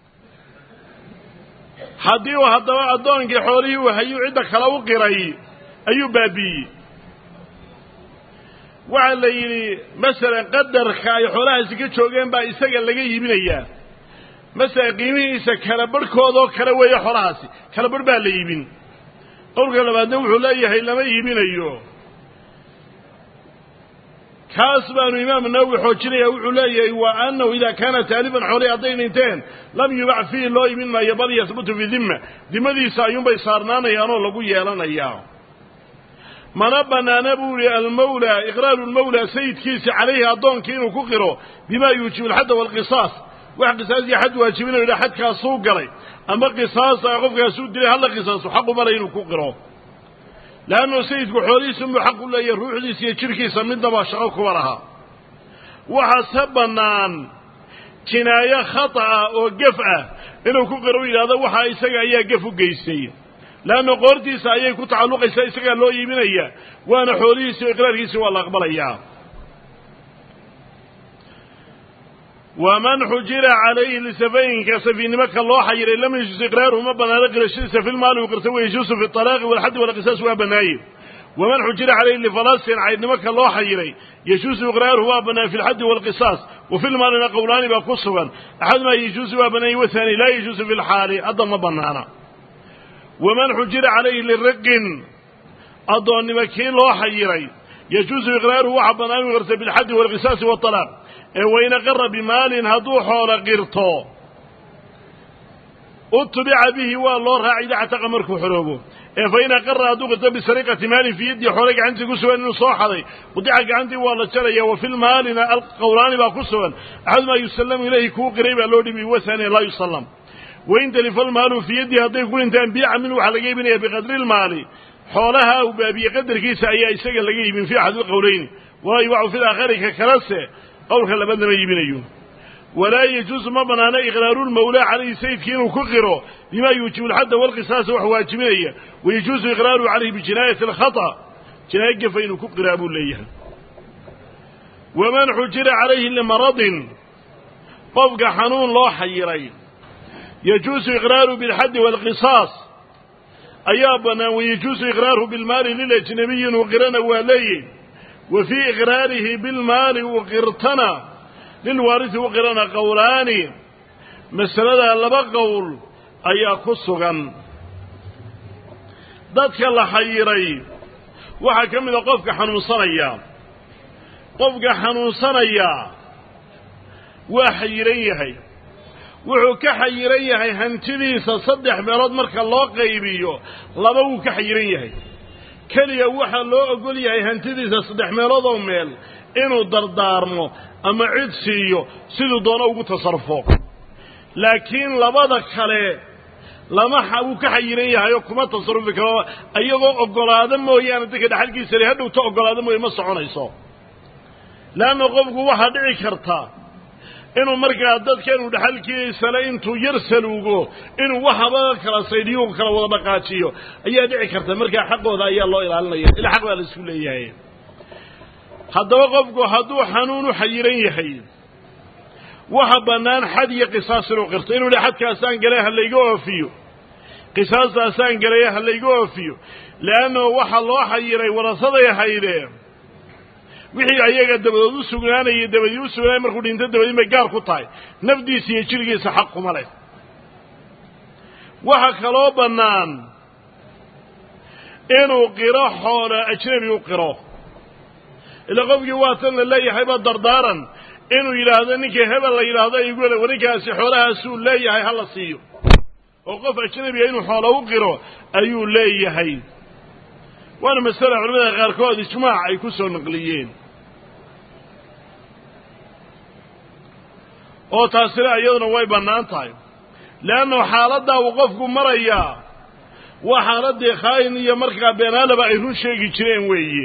haddii uu haddaba addoonkii xoolihii uu hayuu cidda kale u qiray ayuu baabi'iyey waxaa la yidhi masalan qadarka ay xoolahaasi ka joogeen baa isaga laga iibinayaa masalan qiimihiisa kala barhkoodoo kale weeye xoolahaasi kala barh baa la iibin qowlka labaadna wuxuu leeyahay lama iibinayo kaas baanu imaamu nawowi xoojinaya wuxuu leeyahay wa annahu idaa kaana taalifan xoolihii hadday dhinteen lam yubac fiihi loo iibin maayo bal yahbutu fi dimma dimadiisa ayuunbay saarnaanayaanoo lagu yeelanayaa mana bannaana buu yihi almawla iqraaru lmawla sayidkiisi calayhi addoonkii inuu ku qiro bimaa yuujibu alxadda waalqisaas wax qisaas iyo xad waajibinayo yidhaha xadkaasuu galay ama qisaasa qofkaasuu dilay halla qisaasu xaqu malay inuu ku qiro leannu sayidku xoolihiisa unbuu xaq u leeyahay ruuxdiisa iyo jidhkiisa midnaba shaqo kuma laha waxaase bannaan jinaayo khata'a oo gef ah inuu ku qiro u yidhahdo waxaa isaga ayaa gef u geystay leanna qoortiisa ayay ku tacalluqaysaa isagaa loo iibinayaa waana xoolihiisi o iqraarkiisi waa la aqbalayaa waman xujira calayhi lisafayinka safiinnimo ka loo xayiray lam yajus iqraaruhu ma banaano qirashadiisa filmaali uu qirta wayajuusu fi talaaqi walxaddi walqisaas waa banaaye waman xujira calayhi lifalasin caydnimo ka loo xayiray yajuusu iqraaruhu waa banaaye fi lxaddi waalqisaas wa filmaalina qowlaani baa ku sugan axadumaa yajuusu waa banaaye wathani laa yajuusu fi lxaali hadda ma banaana waman xujira calayhi liriqin addoonnimo kii loo xayiray yajuusu iqraaruhu waxa bannaan inuu qirta bilxaddi waalqisaasi waalaaq ee wain aqara bimaalin hadduu xoolo qirto utbica bihi waa loo raaci ida cataqa markuu xoroobo ee fain aqara hadduu qirto bisariqati maalin fii yaddii xoole gacantii ku sugan inuu soo xaday qudica gacantii waa la jaraya wa fi lmaalina alqowlaani baa ku sugan axadumaa yusallamu ilayhi kuu qiray baa loo dhibi wathani laa yusallam wain talifa almaalu fii yaddii hadday ku dhintaan biica min waxaa laga iibinaya biqadri lmaali xoolaha uu baabiye qadarkiisa ayaa isaga laga iibin fii axadi lqowleyni walaa yubacu fi laakhari ka kalese qowlka labaad lama iibinayo walaa yajuusu ma banaana iqraaru lmawlaa calayhi sayidkii inuu ku qiro bimaa yuujibu alxadda waalqisaasa wax waajibinaya wayajuusu iqraaruhu calayhi bijinaayati alkhata jinaayo gefa inuu ku qiraa buu leeyahay waman xujira calayhi limaradin qofka xanuun loo xayiray yajuusu iqraaruhu bilxaddi waalqisaas ayaa bannaan wayajuusu iqraaruhu bilmaali lilajnabiyi inuu qirana waa leeyahy wa fii iqraarihi bilmaali uu qirtana lilwaarisi u qirana qowlaani masaladaa laba qowl ayaa ku sugan dadka la xayiray waxaa ka mid a qofka xanuunsanaya qofka xanuunsanaya waa xayiran yahay wuxuu ka xayiran yahay hantidiisa saddex meelood marka loo qaybiyo laba wuu ka xayiran yahay keliya waxaa loo ogol yahay hantidiisa saddex meelood oo meel inuu dardaarmo ama cid siiyo siduu doono ugu tasarrufo laakiin labada kale lama wuu ka xayiran yahay oo kuma tasarrufi karo iyagoo oggolaado mooyaane dadka dhaxalkiisa le hadhowta oggolaado mooye ma soconayso leanna qofku waxaa dhici karta inuu markaa dadka inuu dhaxalkiisale intuu yar saluugo inuu waxaba kala saydhiyo kala wada dhaqaajiyo ayaa dhici karta markaa xaqooda ayaa loo ilaalinaya ila xaq baa la isku leeyahay haddaba qofku hadduu xanuun u xayiran yahay waxa bannaan xad iyo qisaas inuu qirto inuu yidhi xadkaasaan galay ha layga oofiyo qisaastaasaan galay ha layga oofiyo leanno waxa loo xayiray warasaday haydeen wixii ayaga dabadood u sugnaanayay dabadii u sugnaanay markuu dhinto dabadii bay gaar ku tahay nafdiisa iyo jilgiisa xaq kuma leh waxa kaloo bannaan inuu qiro xoola ajnabi u qiro ila qofkii waatan la leeyahayba dardaaran inuu yidhaahdo ninkii hebel la yidhaahdo igu warinkaasi xoolahaasuu leeyahay ha la siiyo oo qof ajnabiga inuu xoola u qiro ayuu leeyahay waana masale culamada qaarkood ijmaac ay ku soo naqliyeen oo taasina iyaduna way bannaan tahay leanna xaaladdaa uu qofku marayaa waa xaaladdii khaayin iyo markaa beenaalaba ay run sheegi jireen weeye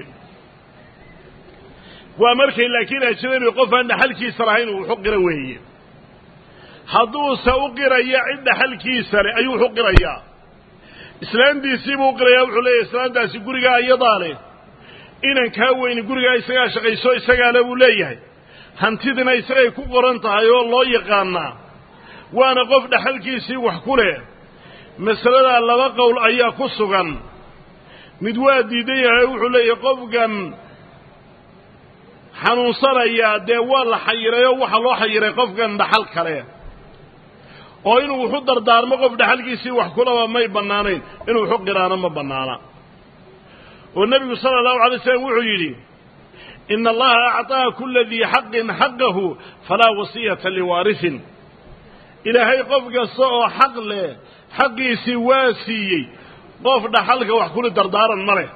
waa markay laakiin ajnabi qof aan dhaxalkiisa lahayn uu wuxu qira weeye hadduuse u qiraya cid dhaxalkiisa leh ayuu wuxu qirayaa islaantiisii buu u qirayaa wuxuu leeyahy islaantaasi gurigaa iyadaa leh inan kaa weyni gurigaa isagaa shaqayso isagaa le buu leeyahay hantidina isagay ku qoran tahay oo loo yaqaanaa waana qof dhaxalkiisii wax ku leh masalada laba qowl ayaa ku sugan mid waa diidan yahay wuxuu leeyahay qofkan xanuunsanaya dee waa la xayiray oo waxa loo xayiray qofkan dhaxal kale oo inuu wuxuu dardaarmo qof dhaxalkiisii wax kulaba may bannaanayn inuu wuxuu qiraano ma bannaana oo nabigu sala allahu alay wasallam wuxuu yidhi ina allaha acطaa kula dii xaqin xaqahu falaa wasiyata liwaarisin ilaahay qof kasta oo xaq leh xaqiisii waa siiyey qof dhaxalka wax kuli dardaaran ma leh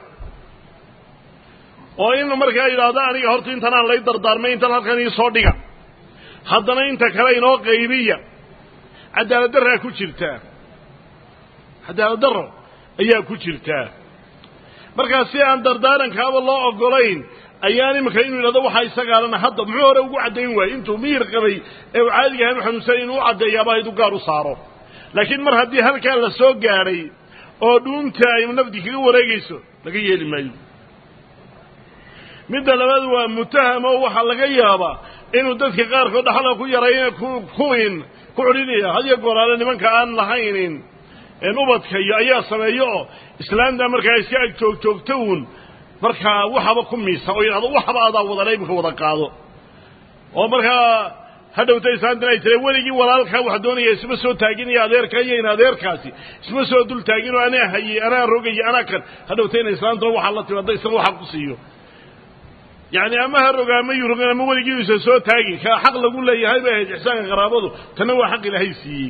oo in markaa yidhaahdo aniga horta intanaan lay dardaarmay intan halkan ii soo dhiga haddana inta kale inoo qaybiya cadaalad darraa ku jirtaa cadaalad darro ayaa ku jirtaa markaa si aan dardaarankaaba loo ogolayn ayaan iminka inuu yidhahdo waxaa isagaalana hadda muxuu hore ugu caddayn waayey intuu miyir qabay ee uu caadiga ahaan u xanuunsanay inuu u caddeeyaaba hayd u gaar u saaro laakiin mar haddii halkaa la soo gaadhay oo dhuunta ay nafdi kaga wareegayso laga yeeli maayo midda labaad waa mutaham oo waxaa laga yaabaa inuu dadka qaarkood dhaxalka ku yarayna kuwin ku cudhinaya hadiyo gooraale nimanka aan lahaynin ubadka iyo ayaa sameeyo oo islaamta markaa iska ag joog joogto uun markaa waxaba ku miisa oo yidhahdo waxaba adaa wadana iminka wada qaado oo markaa hadhowta islaamtan ay tire weligii walaalkaa wax doonaya isma soo taagin iyo adeerka iyo in adeerkaasi isma soo dul taagin oo anaa hayey anaa rogaya anaa kan hadhowta ina islaamtuna waxaa la timaada isna waxa ku siiyo yacni ama ha rogaama yurugin ama weligii isa soo taagi ka xaq lagu leeyahay bay ahayd ixsaanka qaraabadu tanna waa xaq ilaahay siiyey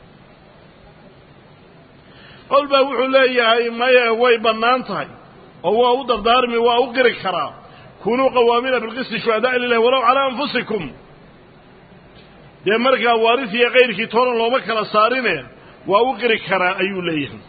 qol baa wuxuu leeyahay maya way bannaan tahay oo waa u dardaarmi waa u qiri karaa kunuu qawaamina bilqisti shuhadaa lilahi walow calaa anfusikum dee markaa waaris iyo kayrkii tooran looma kala saarine waa u qiri karaa ayuu leeyahay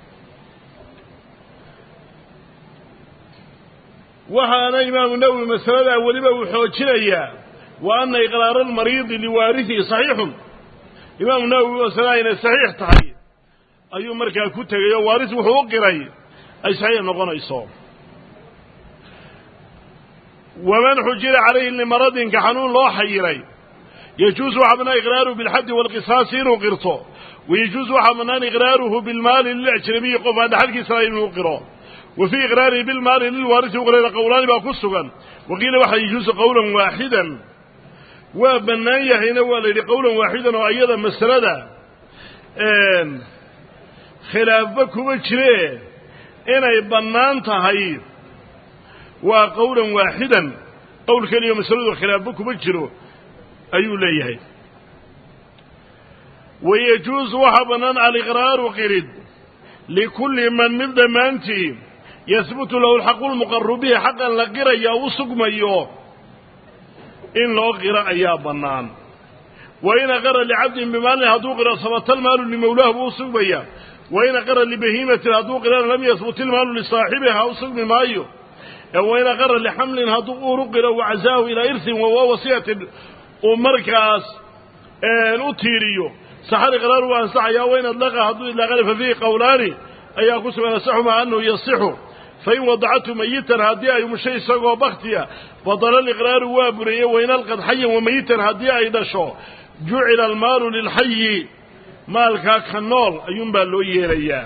waxaana imaamu nawowi masaladaa weliba uu xoojinayaa wa ana iqraara almariidi liwaarihihi saxiixun imaamu nawowi masaladaa inay saxiix tahay ayuu markaa ku tegay oo waaris wuxuu u qiray ay saxiix noqonayso waman xujira calayhi limaradinka xanuun loo xayiray yajuusu waxaa bannaan iqraaruhu bilxaddi waalqisaasi inuu qirto wayajuusu waxaa bannaan iqraaruhu bilmaali liljnabiyi qof aan dhaxalkiisa inuu qiro wa fii iqraarihi bilmaali lilwaarisi uqrayra qowlaani baa ku sugan waqiila waxaa yajuusu qowlan waaxidan waa bannaan yahayna waa la yidhi qowlan waaxidan oo iyada masalada khilaafba kuma jire inay bannaan tahay waa qowlan waaxidan qowl keliya masaladu khilaafba kuma jiro ayuu leeyahay wayajuusu waxaa bannaan aliqraaru qirid likulli man mid dhammaantii yahbutu lahu alxaqu lmuqaru bihi xaqan la qiraya u sugmayo in loo qiro ayaa bannaan wain aqara licabdin bimaalin hadduu qiro sabata almaalu limawlaahu buu u sugmaya wain aqara libahiimatin hadduu qirana lam yahbut ilmaalu lisaaxibiha u sugmi maayo wain aqara lixamlin hadduu uuru qiro wacazaahu ilaa irsin wawa wasiyatin uu markaas u tiiriyo saxal iqraaru waa ansaxayaa wain adlaqa hadduu idlaaqana fa fiihi qowlaani ayaa ku sugan asaxumaa annahu yasixu fain wadacatu mayitan haddii ay mushay isagoo baktiya badala aliqraaru waa bureeye wain alqad xayan wamayitan haddii ay dhasho jucila almaalu lilxayi maalkaa ka nool ayuunbaa loo yeelayaa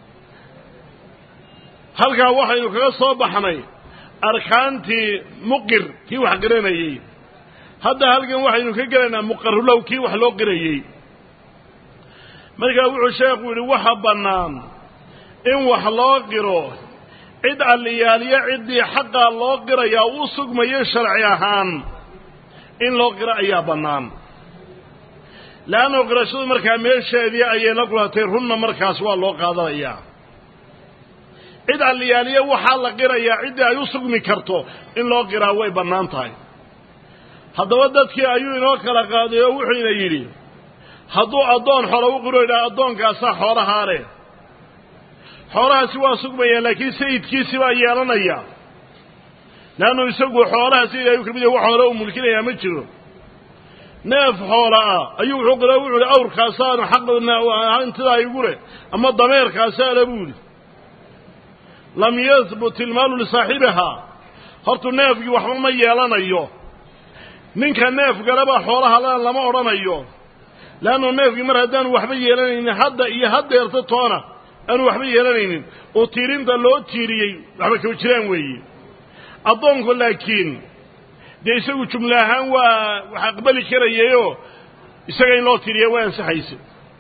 halkaa waxaynu kaga soo baxnay arkaantii muqir kii wax qiranayey hadda halkan waxaynu ka gelaynaa muqarrulow kii wax loo qirayey markaa wuxuu sheekhu yidhi waxa bannaan in wax loo qiro cid alliyaaliyo ciddii xaqaa loo qirayaa uu sugmayo sharci ahaan in loo qiro ayaa bannaan leannu qirashadu markaa meesheedii ayay la kulatay runna markaas waa loo qaadanayaa cid alliyaaliyo waxaa la qirayaa ciddii ay u sugmi karto in loo qiraa way bannaan tahay haddaba dadkii ayuu inoo kala qaaday oo wuxuuna yidhi hadduu addoon xoola u qiro idhaha addoonkaasaa xoolahaa leh xoolahaasi waa sugmayaan laakiin sayidkiisi baa yeelanaya leannu isagu xoolaha si ilahay u ka mid yahay wax hore u mulkinayaa ma jiro neef xoola ah ayuu wuxuu qira wuxuu ihi awrkaasaanu xaqintidaa igu leh ama dameerkaasaa le buu idhi lam yahbut ilmaalu lisaaxibihaa hortu neefkii waxba ma yeelanayo ninka neef galaba xoolaha lama odhanayo laanno neefkii mar haddaan waxba yeelanaynin hadda iyo haddeerta toona aanu waxba yeelanaynin oo tiirinta loo tiiriyey waxba kaba jiraan weeye addoonku laakiin dee isagu jumla ahaan waa wax aqbali karayayoo isaga in loo tiiriya waa ansaxaysa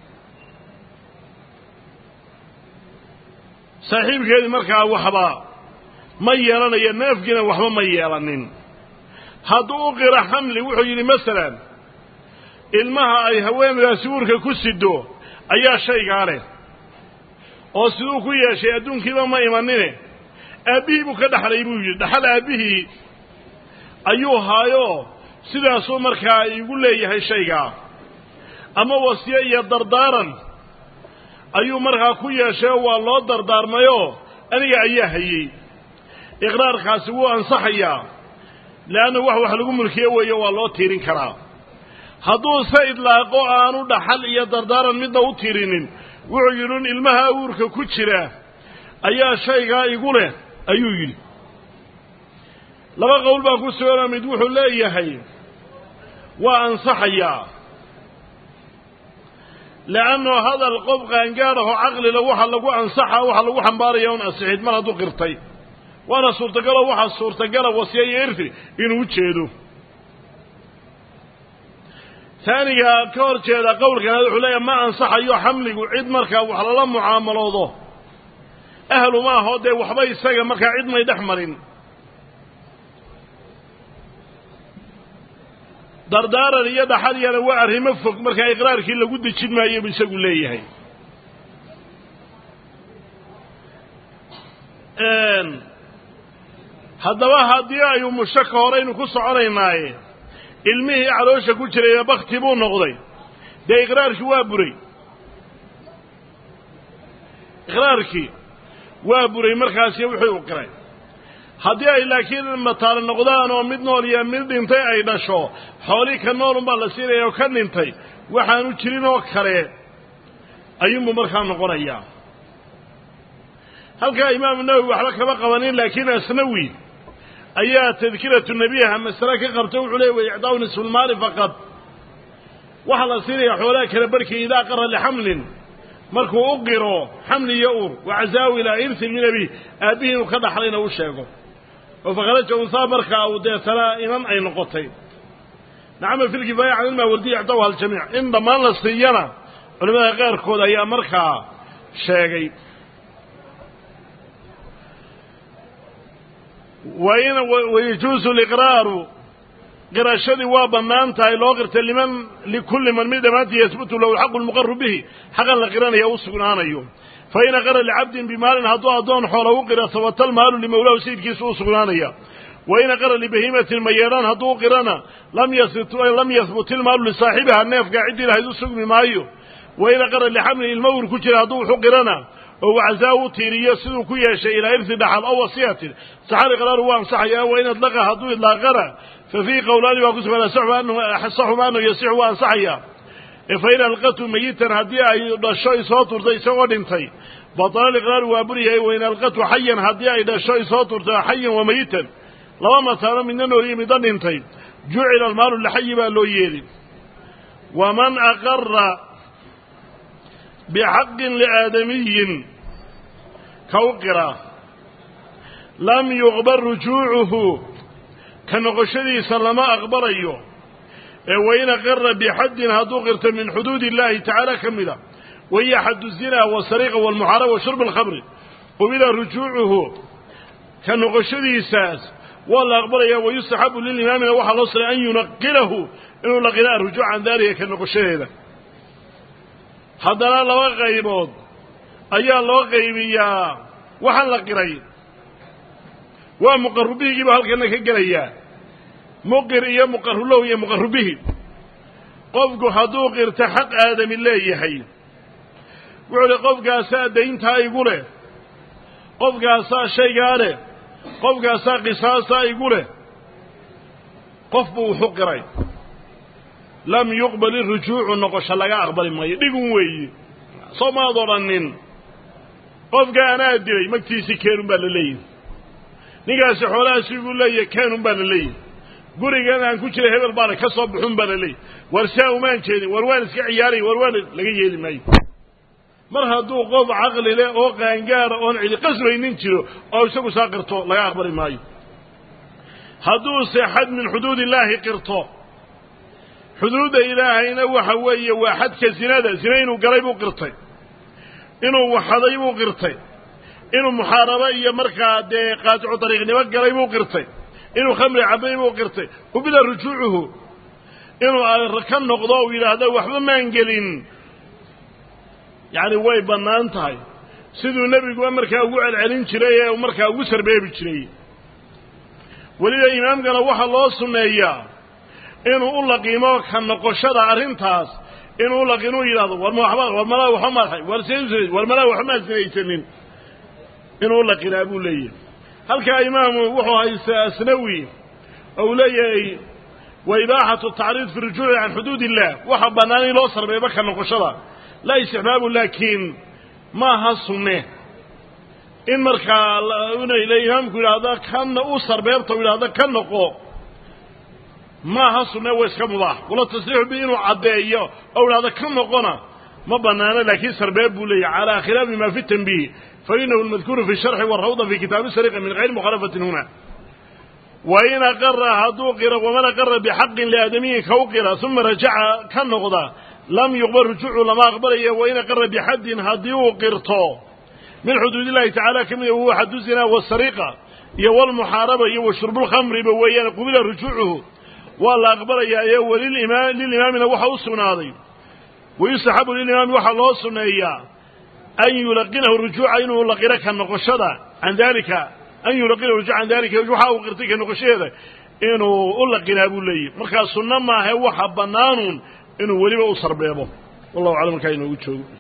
saaxiibkeedii markaa waxba ma yeelanayo neefkiina waxba ma yeelanin hadduu u qiro xamli wuxuu yidhi masalan ilmaha ay haweenaydaasi uurka ku sido ayaa shaygaa leh oo siduu ku yeeshay adduunkiiba ma imanine aabbihii buu ka dhaxlay buu yidhi dhaxal aabbihii ayuu haayo sidaasuu markaa igu leeyahay shaygaa ama wasiye iyo dardaaran ayuu markaa ku yeeshay waa loo dardaarmayoo aniga ayaa hayey iqraarkaasi wuu ansaxayaa leanna wax wax lagu mulkiye weeyo waa loo tiirin karaa hadduu se idlaaqo aanu dhaxal iyo dardaaran midna u tirinin wuxuu yidhi in ilmaha uurka ku jira ayaa shaygaa igu leh ayuu yidhi laba qowl baa ku suganoo mid wuxuu leeyahay waa ansaxayaa le'anno hadal qof qaangaadhaho caqlila waxa lagu ansaxaa waxa lagu xambaaraya un asixid mar hadduu qirtay waana suurtagaloo waxaa suurtagala wasiya iyo irti inuu jeedo ثانيا كورجي هذا قول كان هذا حليا ما أنصح أيها حملي وعيد مركا وحلا معاملوضه أهل ما هو ده وحبي السجن مركا عيد ما يدحمرين دردار اليد حاليا وعره مفك مركا إقرار كله قد تشد ما يبي يسقول ليه هاي إن هذا واحد يا يوم الشكورين وقص علينا ilmihii caloosha ku jiray bakti buu noqday dee iqraarkii waa buray iqraarkii waa buray markaasi wuxuu u qiray haddii ay laakiin mataal noqdaan oo mid nool iyo mid dhintay ay dhasho xoolii ka nool unbaa la siinaya oo ka dhintay waxaanu jirin oo kale ayuunbuu markaa noqonayaa halkaa imaamu nawowi waxba kama qabanin laakiin asnawi ayaa tadkiratu nabiyaha masala ka qabtay wuxuu leeyahay icdaa'u nisfu lmaali faqad waxa la siinaya xoolaha kala barhkii idaa qara lixamlin markuu u qiro xamli iyo uur wacazaahu ilaa irsi min abi aabbihii inuu ka dhaxlayna u sheego oo faqaraja unsaa markaa uu deetana inan ay noqotay nacama fi lkifaaya can ilmaawardiyi icdawha aljamiic in dhammaan la siiyana culimada qaarkood ayaa markaa sheegay وإن ويجوز الإقرار قراشدي وبنانتها لو قرت لمن لكل من مد ما يثبت له الحق المقر به حقا لقران يوسقنا يوم فإن قر لعبد بمال هدو أدون حوله قر ثبت المال لمولاه سيد كيس وسقنا وإن قر لبهيمة الميران هدو قرنا لم يثبت لم يثبت المال لصاحبها الناف قاعد له يسق بمايو وإن قر لحمل المور كجر هدو حقرنا وعزاو تيريا سدو كويا شيء الى ارث دحل او وصيه صحابي قرار وان صحيا وان اطلق هدو الا غرا ففي قولان وقسم لا صح انه صح ما انه يصح وان صحيا فإن القته ميتا هدي اي دشاي سو تورتay isagoo dhintay بطل قرار وابري وين القته حيا هدي اي دشاي سو تورtay حيا وميتا لما مثلا من انه يمد dhintay جعل المال لحي با لو ييري ومن اقر بحق لآدمي كوقرا لم يغبر رجوعه كنقشدي سلما أغبر أيوه وإن قر بحد هدو قرت من حدود الله تعالى كملا وهي حد الزنا والسرقة والمحاربة وشرب الخمر وبلا رجوعه كنقشدي ساس والله أغبر أيوه ويستحب للإمام وحى الأصل أن ينقله إنه لقناء رجوع عن ذلك كنقشدي haddana laba qaybood ayaa loo qaybiyaa waxaan la qiray waa muqarrubihigiiba halkana ka gelayaa muqir iyo muqarrulow iyo muqarrubihi qofku hadduu qirta xaq aadami leeyahay wuxuu le qofkaasaa dayntaa igu leh qofkaasaa shaygaa leh qofkaasaa qisaasaa igu leh qof buu wuxuu qiray لم يقبل الرجوع نقش لغا اقبل ما يدغون وي سوما دورنين قف كان ادري مكتيسي كيرن بالليل نيغاس خولاس يقول لي كانوا بالليل gurigan aan ku jiray hebel baan ka soo bixin balay warsaa uma jeedin warwaan iska ciyaari warwaan laga yeeli maayo mar hadduu qof aqli leh oo qaangaar oo cid qasbaynin jiro oo isagu saaqirto laga aqbali maayo hadduu saxad min xuduud ilaahi qirto xuduud ilaahayna waxa weeye waa xadka zinada zinaynu galay buu qirtay inuu waxaday buu qirtay inuu muxaaraba iyo markaa dee qaaticu dariiqnimo galay buu qirtay inuu khamri cabay buu qirtay ubida rujuuhu inuu ka noqdo oo yiraahdo waxba maan gelin يعني way banaan tahay sidoo nabigu markaa ugu celcelin jiray ee markaa ugu sarbeebi jiray waliba imaamkana waxa loo suneeyaa inuu u laqiimo ka noqoshada arintaas inuu laqino yiraahdo war ma waxba war mala waxa ma tahay war seen war mala waxa ma sinaysanin inuu laqina abu leeyahay halka imaamu wuxuu haysaa asnawi oo leeyahay وإباحة التعريض في الرجوع عن حدود الله waxa banaan loo sarbeebo ka noqoshada لا استحباب لكن ما هالسنة إن مركا إليهم كل هذا كان أسر بيبطل إلى هذا كان نقو ما هالسنة ويسكا مضاح ولا تصريح بإنه عدائية أو هذا كان نقونا ما بنانا لكن سربيب لي على خلاف ما في التنبيه فإنه المذكور في الشرح والروضة في كتاب السرقة من غير مخالفة هنا وإن أقر هدوقر ومن أقر بحق لآدمي كوقر ثم رجع كان نقضى لم يقبل رجوع لما أقبل وإن أقر بحد هديو قرطو من حدود الله تعالى كما هو حد الزنا والسرقة يو المحاربة يو شرب الخمر بوين قبل رجوعه والله أقبل يا وللإمام للإمام وحا السناضي ويسحب للإمام وحا الله السنية أن يلقنه الرجوع إنه لقرك النقشدة عن ذلك أن يلقنه الرجوع عن ذلك وحا وقرتك النقشدة إنه ألقنا أبو لي مركز السنة ما هو حبنان إنه ولي بأسر بيبه والله أعلم كأنه وجهه